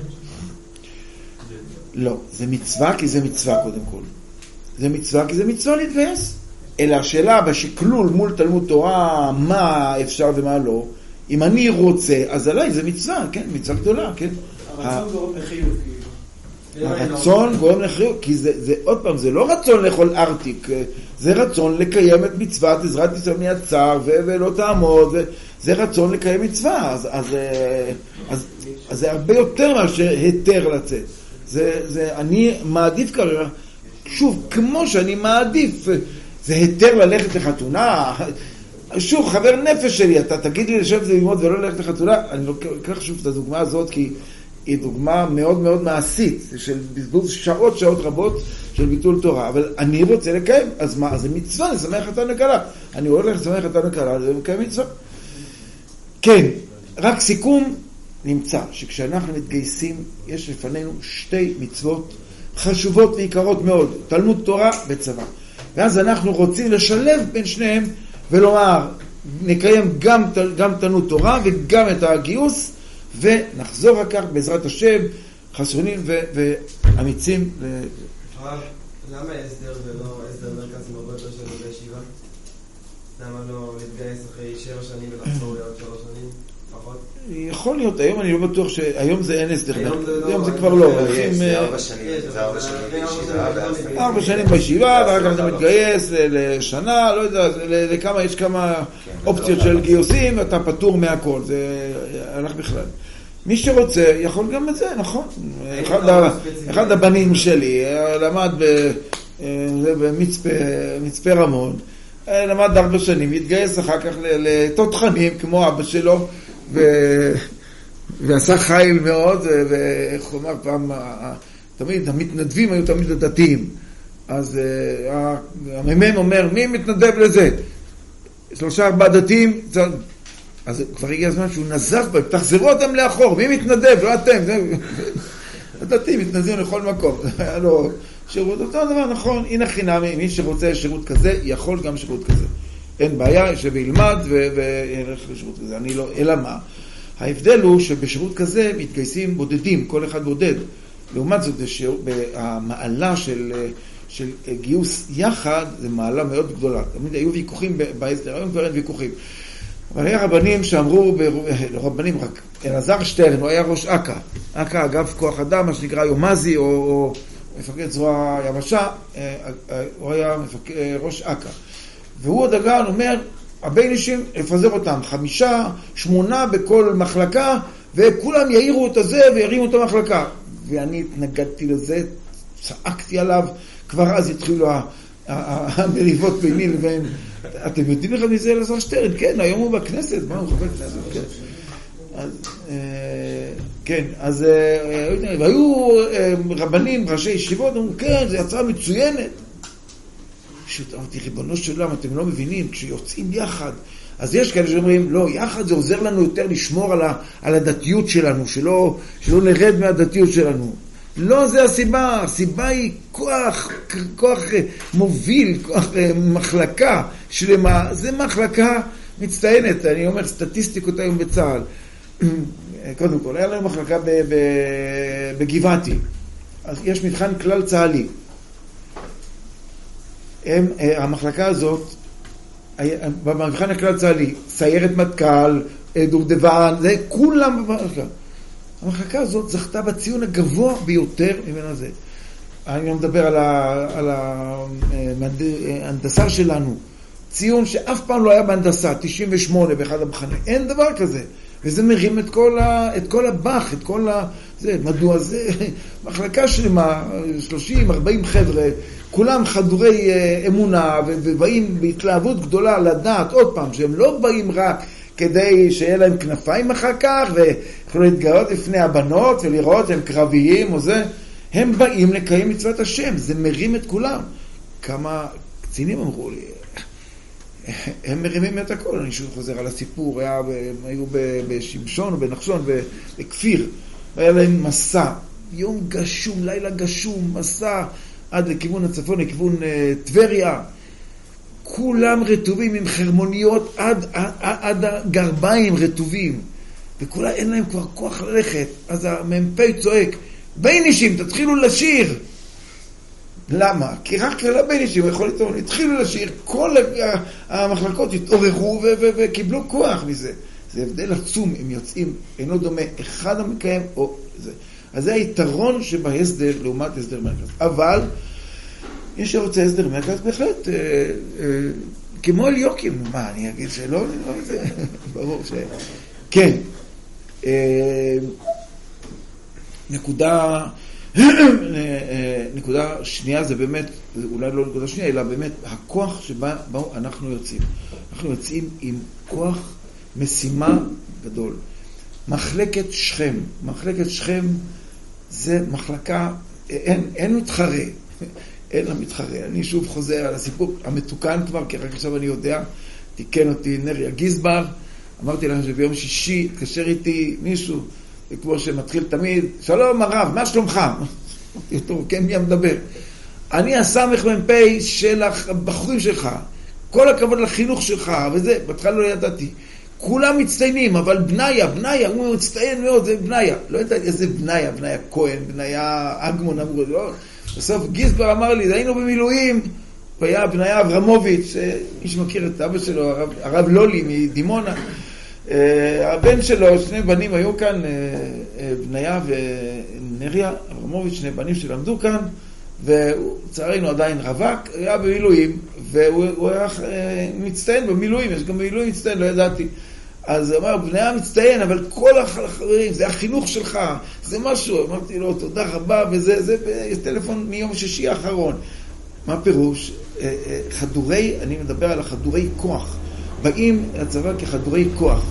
לא, זה מצווה כי זה מצווה קודם כל. זה מצווה כי זה מצווה להתגייס. אלא השאלה בשקלול מול תלמוד תורה, מה אפשר ומה לא, אם אני רוצה, אז עליי זה מצווה, כן? מצווה גדולה, כן? הרצון גורם לחיוב, הרצון גורם לחיוב, כי זה עוד פעם, זה לא רצון לאכול ארטיק, זה רצון לקיים את מצוות עזרת ישראל מיצר ולא תעמוד, זה רצון לקיים מצווה, אז זה הרבה יותר מאשר היתר לצאת. אני מעדיף כרגע, שוב, כמו שאני מעדיף, זה היתר ללכת לחתונה, שוב, חבר נפש שלי, אתה תגיד לי לשבת ללמוד ולא ללכת לחתונה, אני לוקח שוב את הדוגמה הזאת, כי היא דוגמה מאוד מאוד מעשית, של בזבוז שעות רבות של ביטול תורה, אבל אני רוצה לקיים, אז מה? אז זה מצווה, לשמח חתן וכלה. אני הולך לשמח חתן וכלה, זה מקיים מצווה. כן, רק סיכום, נמצא שכשאנחנו מתגייסים, יש לפנינו שתי מצוות חשובות ויקרות מאוד, תלמוד תורה וצבא. ואז אנחנו רוצים לשלב בין שניהם, ולומר, נקיים גם תלמוד תורה וגם את הגיוס, ונחזור רק כך בעזרת השם, חסונים ואמיצים. למה הסדר ולא הסדר מרכז עם הרבה יותר של עובדי ישיבה? למה לא להתגייס אחרי 7 שנים ולחזור לעוד 3 שנים? לפחות? יכול להיות, היום אני לא בטוח שהיום זה אין הסדר, היום זה כבר לא. זה 4 שנים, זה 4 שנים בישיבה. 4 שנים בישיבה, ואחר כך אתה מתגייס לשנה, לא יודע, יש כמה אופציות של גיוסים, אתה פטור מהכל, זה הלך בכלל. מי שרוצה יכול גם את זה, נכון. אחד הבנים שלי למד במצפה רמון, למד 4 שנים, התגייס אחר כך לתותחנים כמו אבא שלו, ועשה חיל מאוד, ואיך הוא אמר פעם, תמיד המתנדבים היו תמיד הדתיים. אז הממ"מ אומר, מי מתנדב לזה? 3-4 דתיים, אז כבר הגיע הזמן שהוא נזף בהם, תחזרו אותם לאחור, מי מתנדב? לא אתם. הדתיים מתנדבים לכל מקום. היה לו שירות, אותו דבר, נכון, הנה חינמי, מי שרוצה שירות כזה, יכול גם שירות כזה. אין בעיה, שבילמד וילך לשירות כזה. אני לא, אלא מה? ההבדל הוא שבשירות כזה מתגייסים בודדים, כל אחד בודד. לעומת זאת, המעלה של גיוס יחד, זה מעלה מאוד גדולה. תמיד היו ויכוחים בהסדר, היום כבר אין ויכוחים. אבל היה רבנים שאמרו, לא רבנים רק, אלעזר שטרן, הוא היה ראש אכ"א. אכ"א, אגב כוח אדם, מה שנקרא יומזי, או מפקד זרוע יבשה, הוא היה ראש אכ"א. והוא הדגן אומר, הבן אישים, לפזר אותם, 5-8 בכל מחלקה, וכולם יעירו את הזה וירימו את המחלקה. ואני התנגדתי לזה, צעקתי עליו, כבר אז התחילו המריבות ביני לבין, אתם יודעים לך מזה אלעזר שטרן? כן, היום הוא בכנסת, מה הוא חבר כנסת? כן. אז, כן, אז והיו רבנים, ראשי ישיבות, אמרו, כן, זו הצעה מצוינת. פשוט אמרתי, ריבונו של עולם, אתם לא מבינים, כשיוצאים יחד, אז יש כאלה שאומרים, לא, יחד זה עוזר לנו יותר לשמור על הדתיות שלנו, שלא נרד מהדתיות שלנו. לא זה הסיבה, הסיבה היא כוח מוביל, כוח מחלקה שלמה, זה מחלקה מצטיינת, אני אומר סטטיסטיקות היום בצה"ל. קודם כל, היה לנו מחלקה בגבעתי, אז יש מבחן כלל צה"לי. המחלקה הזאת, במבחן הכלל צה"לי, סיירת מטכ"ל, דובדבן, זה כולם במחלקה. המחלקה הזאת זכתה בציון הגבוה ביותר ממנה זה. אני לא מדבר על ההנדסה שלנו. ציון שאף פעם לא היה בהנדסה, 98 באחד המחנה. אין דבר כזה. וזה מרים את כל הבח, את כל זה. מדוע זה? מחלקה שלמה, 30, 40 חבר'ה, כולם חדורי אמונה, ובאים בהתלהבות גדולה לדעת עוד פעם, שהם לא באים רק כדי שיהיה להם כנפיים אחר כך, ויכולו להתגאות לפני הבנות, ולראות שהם קרביים או זה. הם באים לקיים מצוות השם, זה מרים את כולם. כמה קצינים אמרו לי, הם מרימים את הכל. אני שוב חוזר על הסיפור, היו בשמשון או בנחשון, בכפיר, והיה להם מסע, יום גשום, לילה גשום, מסע עד לכיוון הצפון, לכיוון טבריה. כולם רטובים עם חרמוניות עד הגרביים רטובים, וכולם אין להם כבר כוח ללכת. אז המ"פ צועק, ביינישים, תתחילו לשיר. למה? כי רק לביינישים הוא יכול לטעון, התחילו לשיר, כל המחלקות התעוררו וקיבלו כוח מזה. זה הבדל עצום, הם יוצאים, אינו דומה אחד המקיים או זה. אז זה היתרון שבהסדר לעומת הסדר מרכז. אבל מי שרוצה הסדר מרכז בהחלט, כמו אליוקים, מה, אני אגיד שלא? ברור ש... כן. נקודה שנייה זה באמת, אולי לא נקודה שנייה, אלא באמת הכוח שבה אנחנו יוצאים. אנחנו יוצאים עם כוח משימה גדול. מחלקת שכם. מחלקת שכם זה מחלקה, אין מתחרה. אין המתחרה. אני שוב חוזר על הסיפור המתוקן כבר, כי רק עכשיו אני יודע, תיקן אותי נריה גיסבר, אמרתי לכם שביום שישי התקשר איתי מישהו, כמו שמתחיל תמיד, שלום הרב, מה שלומך? אמרתי אותו, כן, מי המדבר? אני הסמך מ"פ של הבחורים שלך, כל הכבוד לחינוך שלך, וזה, בהתחלה לא ידעתי. כולם מצטיינים, אבל בניה, הוא מצטיין מאוד, זה בניה. לא ידעתי איזה בניה כהן, בניה אגמון, אמרו, לא. בסוף גיסבר אמר לי, היינו במילואים, והיה בניה אברמוביץ', מי שמכיר את אבא שלו, הרב לולי מדימונה, הבן שלו, שני בנים היו כאן, בניה ונריה אברמוביץ', שני בנים שלמדו כאן, ולצערנו עדיין רווק, היה במילואים, והוא היה מצטיין במילואים, יש גם במילואים מצטיין, לא ידעתי. אז הוא אמר, בניה מצטיין, אבל כל החברים, זה החינוך שלך, זה משהו. אמרתי לו, תודה רבה, וזה טלפון מיום שישי האחרון. מה פירוש? חדורי, אני מדבר על החדורי כוח. באים לצבא כחדורי כוח.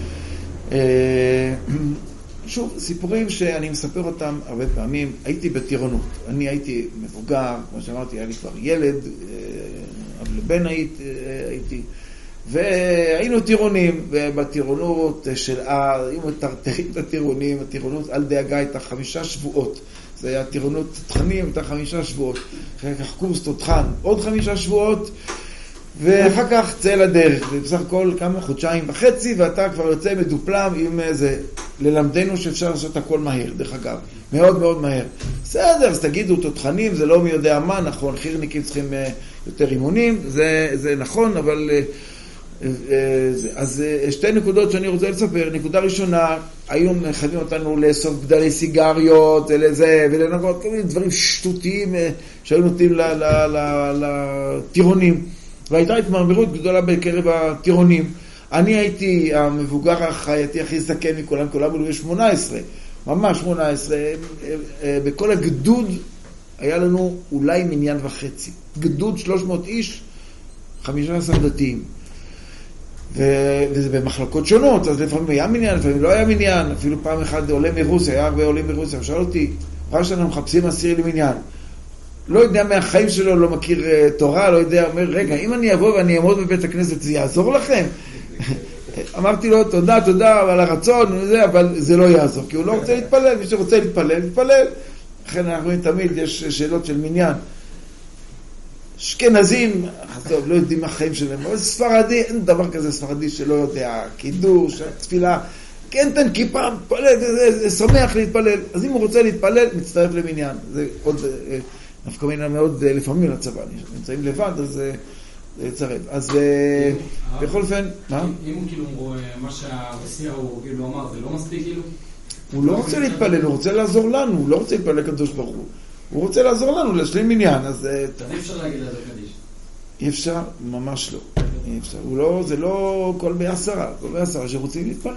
שוב, סיפורים שאני מספר אותם הרבה פעמים. הייתי בטירונות. אני הייתי מבוגר, כמו שאמרתי, היה לי כבר ילד, אבל לבן הייתי. והיינו טירונים, ובטירונות של אם מטרטרים את הטירונים, הטירונות על דאגה הייתה 5 שבועות. זה היה טירונות תכנים, הייתה 5 שבועות. אחר כך קורס תותחן, עוד 5 שבועות, ואחר כך צא לדרך. ובסך הכל כמה חודשיים וחצי, ואתה כבר יוצא מדופלם עם זה. ללמדנו שאפשר לעשות הכל מהר, דרך אגב. מאוד מאוד מהר. בסדר, אז תגידו תותחנים, זה לא מי יודע מה, נכון, חירניקים צריכים יותר אימונים, זה נכון, אבל... אז שתי נקודות שאני רוצה לספר. נקודה ראשונה, היום חייבים אותנו לאסוף גדלי סיגריות ולנגות כל מיני דברים שטותיים שהיו נותנים לטירונים, והייתה התמרמרות גדולה בקרב הטירונים. אני הייתי המבוגר החייתי הכי זקן מכולם, כולם היו 18, ממש 18. בכל הגדוד היה לנו אולי 1.5 מיליון, גדוד 300 איש, 15 דתיים. וזה במחלקות שונות, אז לפעמים היה מניין, לפעמים לא היה מניין. אפילו פעם אחד עולה מרוסיה, היה הרבה עולים מרוסיה, שאל אותי, שאנחנו מחפשים אסיר למניין, לא יודע מהחיים שלו, לא מכיר תורה, לא יודע, אומר, רגע, אם אני אבוא ואני אעמוד בבית הכנסת, זה יעזור לכם? אמרתי לו, תודה על הרצון וזה, אבל זה לא יעזור, כי הוא לא רוצה להתפלל. מי שרוצה להתפלל, להתפלל. לכן אנחנו תמיד יש שאלות של מניין. אשכנזים, טוב, לא יודעים מה החיים שלהם, אבל ספרדי, אין דבר כזה ספרדי שלא יודע, קידוש, תפילה, כן תן כיפה, מתפלל, שמח להתפלל. אז אם הוא רוצה להתפלל, מצטרף למניין. זה עוד, נפקא מינה מאוד לפעמים לצבא, נמצאים לבד, אז לצרף. אז בכל אופן, מה? אם הוא כאילו רואה מה שהרוסיה הוא כאילו אמר, זה לא מספיק כאילו? הוא לא רוצה להתפלל, הוא רוצה לעזור לנו, הוא לא רוצה להתפלל קדוש ברוך הוא. הוא רוצה לעזור לנו, להשלים מניין, אז אי אפשר להגיד לזה קדיש. אי אפשר, ממש לא. אי אפשר. זה לא כל בעשרה, כל בעשרה שרוצים להתפלל.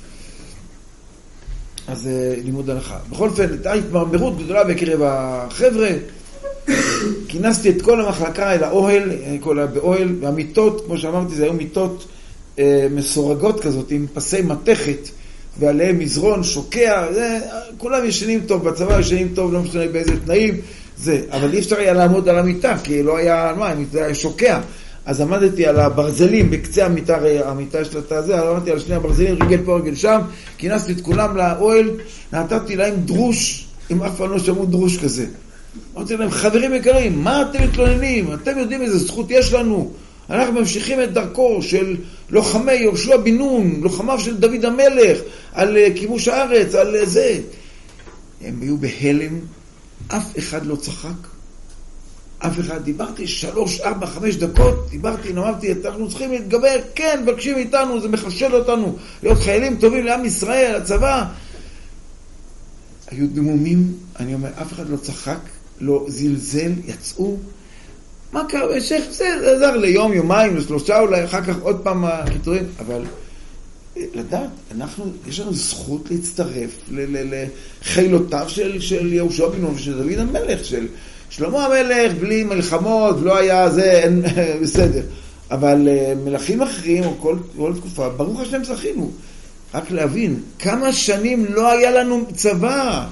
אז לימוד הלכה. בכל אופן, הייתה התמרמרות גדולה בקרב החבר'ה. כינסתי את כל המחלקה אל האוהל, באוהל, והמיטות, כמו שאמרתי, זה היו מיטות מסורגות כזאת, עם פסי מתכת, ועליהם מזרון, שוקע, כולם ישנים טוב, בצבא ישנים טוב, לא משנה באיזה תנאים, זה. אבל אי אפשר היה לעמוד על המיטה, כי לא היה, זה היה שוקע. אז עמדתי על הברזלים בקצה המיטה של הזה, עמדתי על שני הברזלים, רגל פה, רגל שם, כינסתי את כולם לאוהל, נתתי להם דרוש, אם אף פעם לא שמעו דרוש כזה. אמרתי להם, חברים יקרים, מה אתם מתלוננים? אתם יודעים איזה זכות יש לנו? אנחנו ממשיכים את דרכו של לוחמי יהושע בן נון, לוחמיו של דוד המלך, על כיבוש הארץ, על זה. הם היו בהלם, אף אחד לא צחק, אף אחד, דיברתי 3, 4, 5 דקות, אמרתי, אנחנו צריכים להתגבר, כן, בקשים איתנו, זה מחשל אותנו, להיות חיילים טובים לעם ישראל, הצבא. היו דמומים, אני אומר, אף אחד לא צחק, לא זלזל, יצאו. מה קרה? המשך, זה עזר ליום, יומיים, ל3, אולי אחר כך עוד פעם הקיטורים, אבל לדעת, יש לנו זכות להצטרף לחילותיו של יהושע בן נון ושל דוד המלך, של שלמה המלך, בלי מלחמות, לא היה זה, אין, בסדר. אבל מלכים אחרים, או כל תקופה, ברוך השם זכינו. רק להבין, כמה שנים לא היה לנו צבא?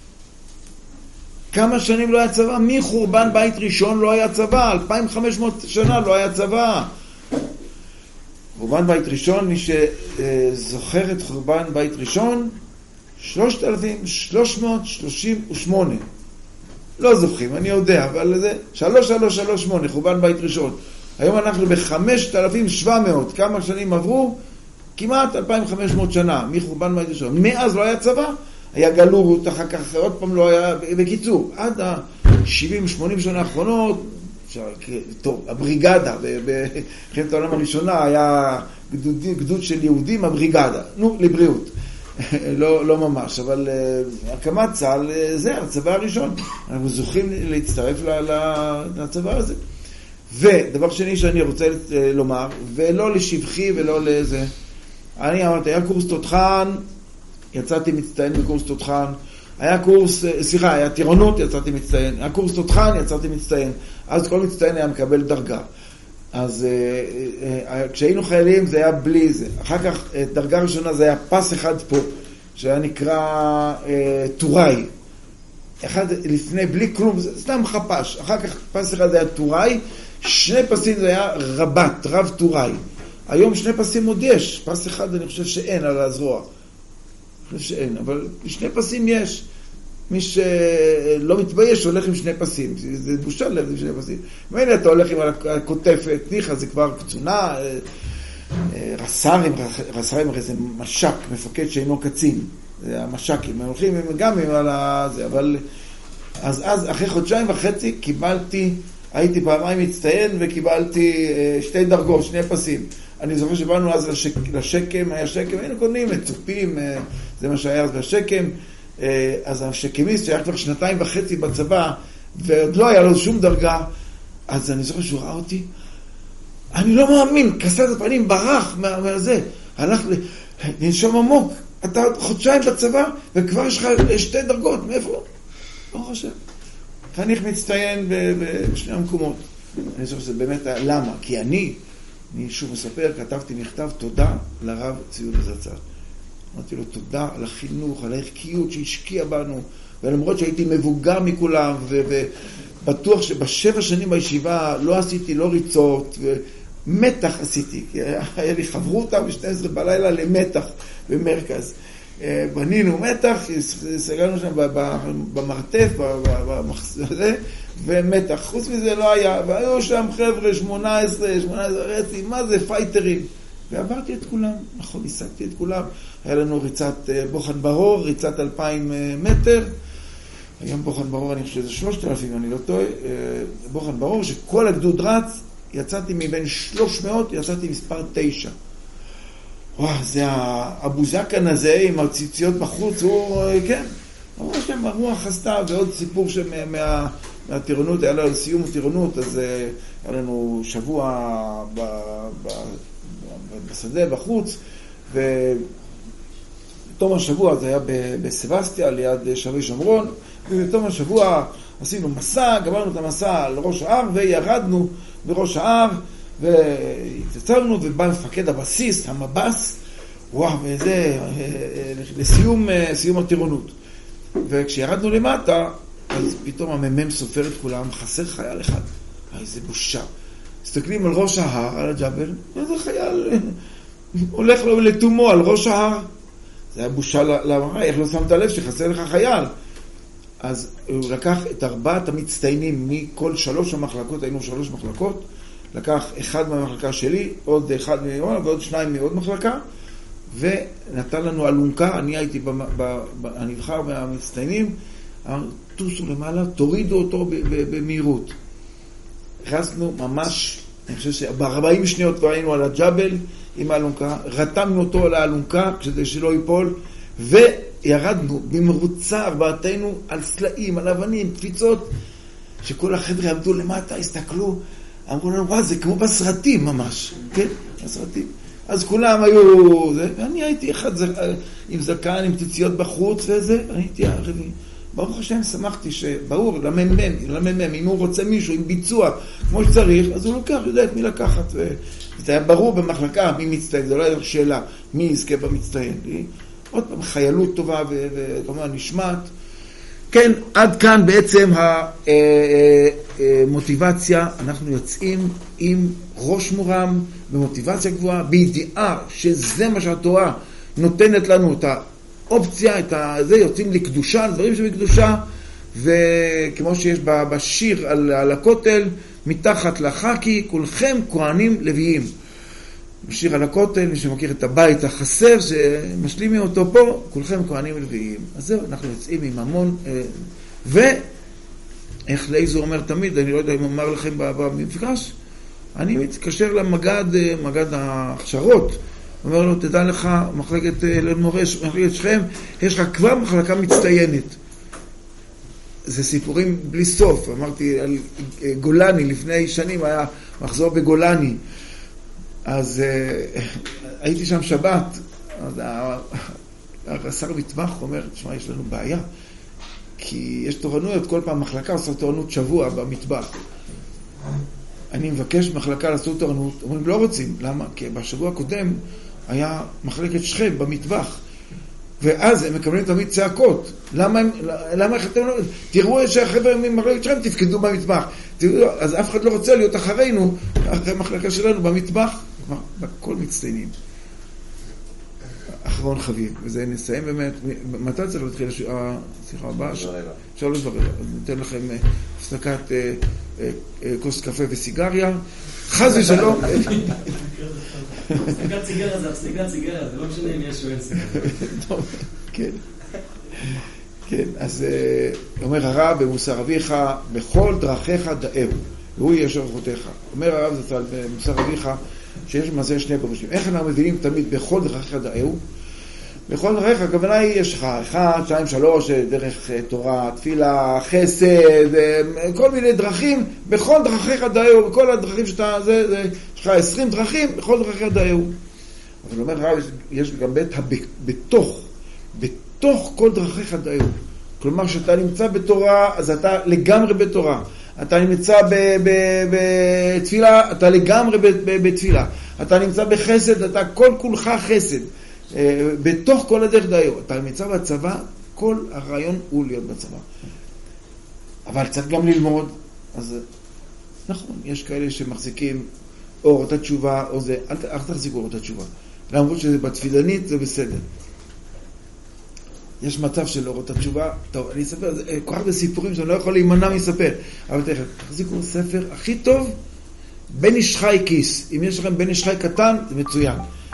כמה שנים לא היה צבא? מחורבן בית ראשון לא היה צבא, 2500 שנה לא היה צבא. חורבן בית ראשון, מי שזוכר את חורבן בית ראשון, 3338. לא זוכרים, אני יודע, אבל זה 3338, חורבן בית ראשון. היום אנחנו ב-5700, כמה שנים עברו? כמעט 2500 שנה, מחורבן בית ראשון. מאז לא היה צבא, היה גלות, אחר כך עוד פעם לא היה, בקיצור, עד ה-70-80 שנה האחרונות, טוב, הבריגדה, במלחמת העולם הראשונה היה גדוד של יהודים, הבריגדה, לבריאות. לא ממש, אבל הקמת צה"ל, זה הצבא הראשון. אנחנו זוכים להצטרף לצבא הזה. ודבר שני שאני רוצה לומר, ולא לשבחי ולא לזה, אני אמרתי, היה קורס תותחן, יצאתי מצטיין בקורס תותחן, היה טירונות, יצאתי מצטיין, היה קורס תותחן, יצאתי מצטיין, אז כל מצטיין היה מקבל דרגה. אז כשהיינו חיילים זה היה בלי זה. אחר כך דרגה ראשונה זה היה פס אחד פה, שהיה נקרא טוראי. אחד לפני בלי כלום, זה סתם חפש. אחר כך פס אחד זה היה טוראי, 2 פסים זה היה רבת, רב טוראי. היום 2 פסים עוד יש, פס אחד אני חושב שאין על הזרוע. אני חושב שאין, אבל 2 פסים יש. מי שלא מתבייש הולך עם 2 פסים, זה בושה לב, זה 2 פסים. והנה אתה הולך עם הכותפת, ניחה, זה כבר קצונה, רס"רים, זה משק, מפקד שאינו קצין, זה המשקים, הם הולכים גם עם זה, אבל אז אחרי 1.5 חודשים הייתי פעמיים מצטיין וקיבלתי 2 דרגות, 2 פסים. אני זוכר שבאנו אז לשקם, היה שקם, היינו קונים, מצופים, זה מה שהיה אז בשקם, אז השקמיסט שהיה כבר 2.5 בצבא, ועוד לא היה לו שום דרגה, אז אני זוכר שהוא ראה אותי, אני לא מאמין, כסה את הפנים, ברח מהזה, הלך לנשום עמוק, אתה 1 חודשיים בצבא, וכבר יש לך 2 דרגות, מאיפה? לא חושב. חניך מצטיין בשני המקומות. אני חושב שזה באמת, למה? כי אני שוב מספר, כתבתי מכתב תודה לרב ציון זצ"ל. אמרתי לו תודה על החינוך, על הערכיות שהשקיע בנו, ולמרות שהייתי מבוגר מכולם, ובטוח שב7 שנים בישיבה לא עשיתי לא ריצות, ומתח עשיתי, כי היה לי חברותה ב12 בלילה למתח במרכז. בנינו מתח, סגרנו שם במרתף, במחסה, ומתח. חוץ מזה לא היה, והיו שם חבר'ה 18 רצי, מה זה פייטרים? ועברתי את כולם, נכון, השגתי את כולם. היה לנו ריצת בוחן ברור, ריצת 2,000 מטר. היום בוחן ברור, אני חושב שזה 3,000, אני לא טועה. בוחן ברור, שכל הגדוד רץ, יצאתי מבין 300, יצאתי מספר 9. וואו, זה הבוזקן הזה עם הציציות בחוץ, הוא, כן, ממש שם הרוח עשתה, ועוד סיפור מהטירונות, היה לנו סיום הטירונות, אז היה לנו שבוע בשדה, בחוץ, ובתום השבוע זה היה בסבסטיה, ליד שבי שומרון, ובתום השבוע עשינו מסע, גמרנו את המסע על ראש ההר, וירדנו בראש ההר, והתייצבנו, ובא מפקד הבסיס, המבס, וואו, וזה, לסיום הטירונות. וכשירדנו למטה, אז פתאום הממ"מ סופר את כולם, חסר חייל אחד. איזה בושה. מסתכלים על ראש ההר, על הג'בל, איזה חייל הולך לו לתומו על ראש ההר. זה היה בושה למראה, איך לא שמת לב שחסר לך חייל? אז הוא לקח את 4 המצטיינים מכל 3 המחלקות, היינו 3 מחלקות, לקח 1 מהמחלקה שלי, עוד 1 מיונה ועוד 2 מעוד מחלקה, ונתן לנו אלונקה, אני הייתי הנבחר מהמצטיינים, תוסו למעלה, תורידו אותו במהירות. הכנסנו ממש, אני חושב שב-40 שניות כבר היינו על הג'בל עם האלונקה, רתמנו אותו על האלונקה כדי שלא ייפול, וירדנו במרוצה 4 על סלעים, על אבנים, קפיצות, שכל החבר'ה עמדו למטה, הסתכלו, אמרו לנו, וואו, זה כמו בסרטים ממש, כן? בסרטים. אז כולם היו, ואני הייתי אחד עם זקן, עם ציציות בחוץ וזה, אני הייתי הרביעי. ברוך השם, שמחתי שברור, לממ"מ, אם הוא רוצה מישהו עם ביצוע כמו שצריך, אז הוא לוקח, יודע את מי לקחת. וזה היה ברור במחלקה, מי מצטיין, זה לא היה שאלה, מי יזכה במצטיין. עוד פעם, חיילות טובה וכמובן נשמעת. כן, עד כאן בעצם המוטיבציה, אנחנו יוצאים עם ראש מורם, במוטיבציה גבוהה, בידיעה שזה מה שהתורה נותנת לנו את האופציה, את זה, יוצאים לקדושה, דברים שבקדושה, וכמו שיש בשיר על הכותל, מתחת לחקי, כולכם כהנים לוויים. בשיר על הכותל, מי שמכיר את הבית החסר, שמשלימים אותו פה, כולכם כהנים לוויים. אז זהו, אנחנו יוצאים עם המון, ואיך לאיזו אומר תמיד, אני לא יודע אם אומר לכם במפגש, אני מתקשר למגד, מגד ההכשרות, אומר לו, תדע לך, מחלקת למורש, מחלקת שכם, יש לך כבר מחלקה מצטיינת. זה סיפורים בלי סוף. אמרתי על גולני, לפני שנים היה מחזור בגולני. אז הייתי שם שבת, אז השר מטבח אומר, תשמע, יש לנו בעיה, כי יש תורנויות, כל פעם מחלקה עושה תורנות שבוע במטבח. אני מבקש מחלקה לעשות תורנות, אומרים, לא רוצים. למה? כי בשבוע הקודם היה מחלקת שכם במטבח, ואז הם מקבלים תמיד צעקות. למה איך אתם לא... תראו שהחבר'ה ממחלקת שכם תפקדו במטבח. אז אף אחד לא רוצה להיות אחרינו, אחרי המחלקה שלנו במטבח. כלומר, בכל מצטיינים. אחרון חביב. וזה נסיים באמת. מתי צריך להתחיל השיחה הבאה? 3:15. אז ניתן לכם הפסקת כוס קפה וסיגריה. חס ושלום. הפסקת סיגריה זה הפסקת סיגריה, זה לא משנה אם יש או אין סיגריה. טוב, כן. כן, אז אומר הרב במוסר אביך, בכל דרכיך דאהו, והוא יהיה שורחותיך. אומר הרב זצ"ל במוסר אביך, שיש במעשה 2 פירושים. איך אנחנו מבינים תמיד בכל דרכיך דאהו? בכל דרכיך, הכוונה היא, יש לך 1, 2, 3, דרך תורה, תפילה, חסד, כל מיני דרכים, בכל דרכיך דאהו, בכל הדרכים שאתה, יש לך 20 דרכים, בכל דרכיך דאהו. אבל אומר הרב, יש גם בתוך כל דרכיך דאהו. כלומר, כשאתה נמצא בתורה, אז אתה לגמרי בתורה. אתה נמצא בתפילה, אתה לגמרי בתפילה. אתה נמצא בחסד, אתה כל כולך חסד. בתוך כל הדרך דאהו. אתה נמצא בצבא, כל הרעיון הוא להיות בצבא. אבל צריך גם ללמוד. אז נכון, יש כאלה שמחזיקים אורות התשובה, או זה, אל תחזיקו אורות התשובה. למרות שזה בתפילנית, זה בסדר. יש מצב של אורות התשובה, טוב, אני אספר, כל כך בסיפורים שאני לא יכול להימנע מספר, אבל תחזיקו ספר הכי טוב, בן איש חי כיס. אם יש לכם בן איש חי קטן, זה מצוין.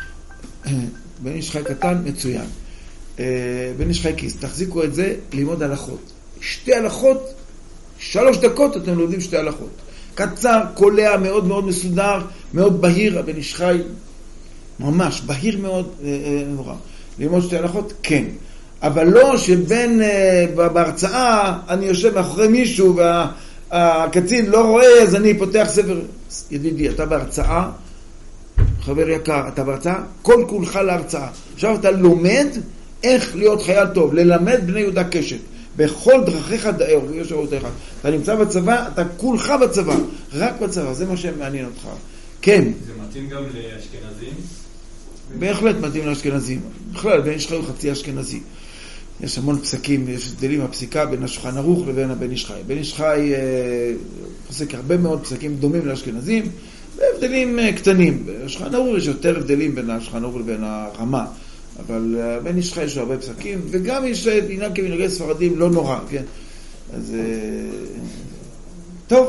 בן איש חי קטן, מצוין. בן איש חי כיס, תחזיקו את זה, ללמוד הלכות. 2 הלכות, 3 דקות אתם לומדים 2 הלכות. קצר, קולע, מאוד מאוד מסודר, מאוד בהיר, הבן איש חי, ממש, בהיר מאוד, נורא. ללמוד 2 הלכות, כן. אבל לא שבין, בהרצאה, אני יושב מאחורי מישהו, והקצין לא רואה, אז אני פותח ספר. ידידי, אתה בהרצאה, חבר יקר, אתה בהרצאה, כל כולך להרצאה. עכשיו אתה לומד איך להיות חייל טוב, ללמד בני יהודה קשת. בכל דרכיך דאר, אתה נמצא בצבא, אתה כולך בצבא, רק בצבא, זה מה שמעניין אותך. כן. זה מתאים גם לאשכנזים? בהחלט מתאים לאשכנזים. בכלל, בן איש חי הוא חצי אשכנזי. יש המון פסקים, יש הבדלים בפסיקה בין השולחן ערוך לבין הבן איש חי. בן איש חי פוסק הרבה מאוד פסקים דומים לאשכנזים, והבדלים קטנים. בשולחן ערוך יש יותר הבדלים בין השולחן ערוך לבין הרמה. אבל בן איש חי יש הרבה פסקים, וגם יש עניין כמנהגי ספרדים לא נורא, כן? אז טוב.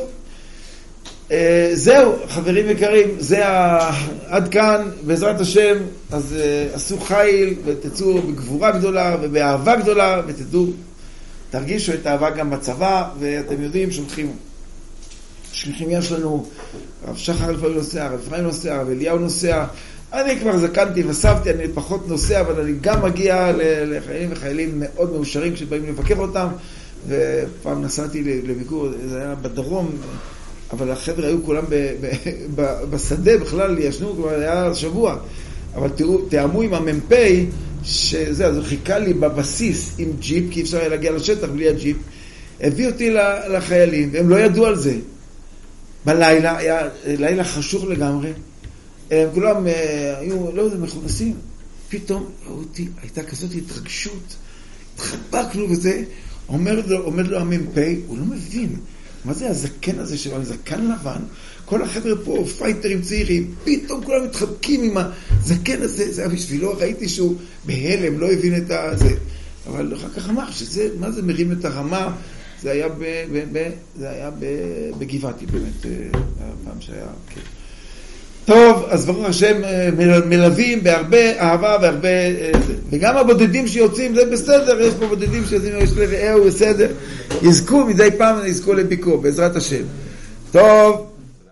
זהו, חברים יקרים, זה עד כאן, בעזרת השם, אז עשו חיל ותצאו בגבורה גדולה ובאהבה גדולה, ותדעו, תרגישו את האהבה גם בצבא, ואתם יודעים, שליחים יש לנו, הרב שחר לפעמים נוסע, הרב אפרים נוסע, הרב אליהו נוסע, אני כבר זקנתי וסבתי, אני פחות נוסע, אבל אני גם מגיע לחיילים וחיילים מאוד מאושרים כשבאים לבקר אותם, ופעם נסעתי לביקור, זה היה בדרום, אבל החבר'ה היו כולם בשדה בכלל, ישנו כבר היה שבוע, אבל תאמו עם הממפי, שזה, אז הוא חיכה לי בבסיס עם ג'יפ, כי אפשר היה להגיע לשטח בלי הג'יפ, הביא אותי לחיילים, והם לא ידעו על זה. בלילה, היה לילה חשוך לגמרי, הם כולם היו, לא יודע, מכונסים, פתאום אותי, הייתה כזאת התרגשות, התחבקנו וזה, עומד לו הממפי, הוא לא מבין, מה זה הזקן הזה שלו, זקן לבן, כל החבר'ה פה פייטרים צעירים, פתאום כולם מתחבקים עם הזקן הזה, זה היה בשבילו, ראיתי שהוא בהלם, לא הבין את זה, אבל אחר כך אמר שזה, מה זה מרים את הרמה, זה היה בגבעתי באמת, הפעם שהיה, כן. טוב, אז ברוך השם מלווים בהרבה אהבה והרבה וגם הבודדים שיוצאים זה בסדר, יש פה בודדים שיוצאים יש לרעהו בסדר, יזכו מדי פעם יזכו לביקור בעזרת השם. טוב.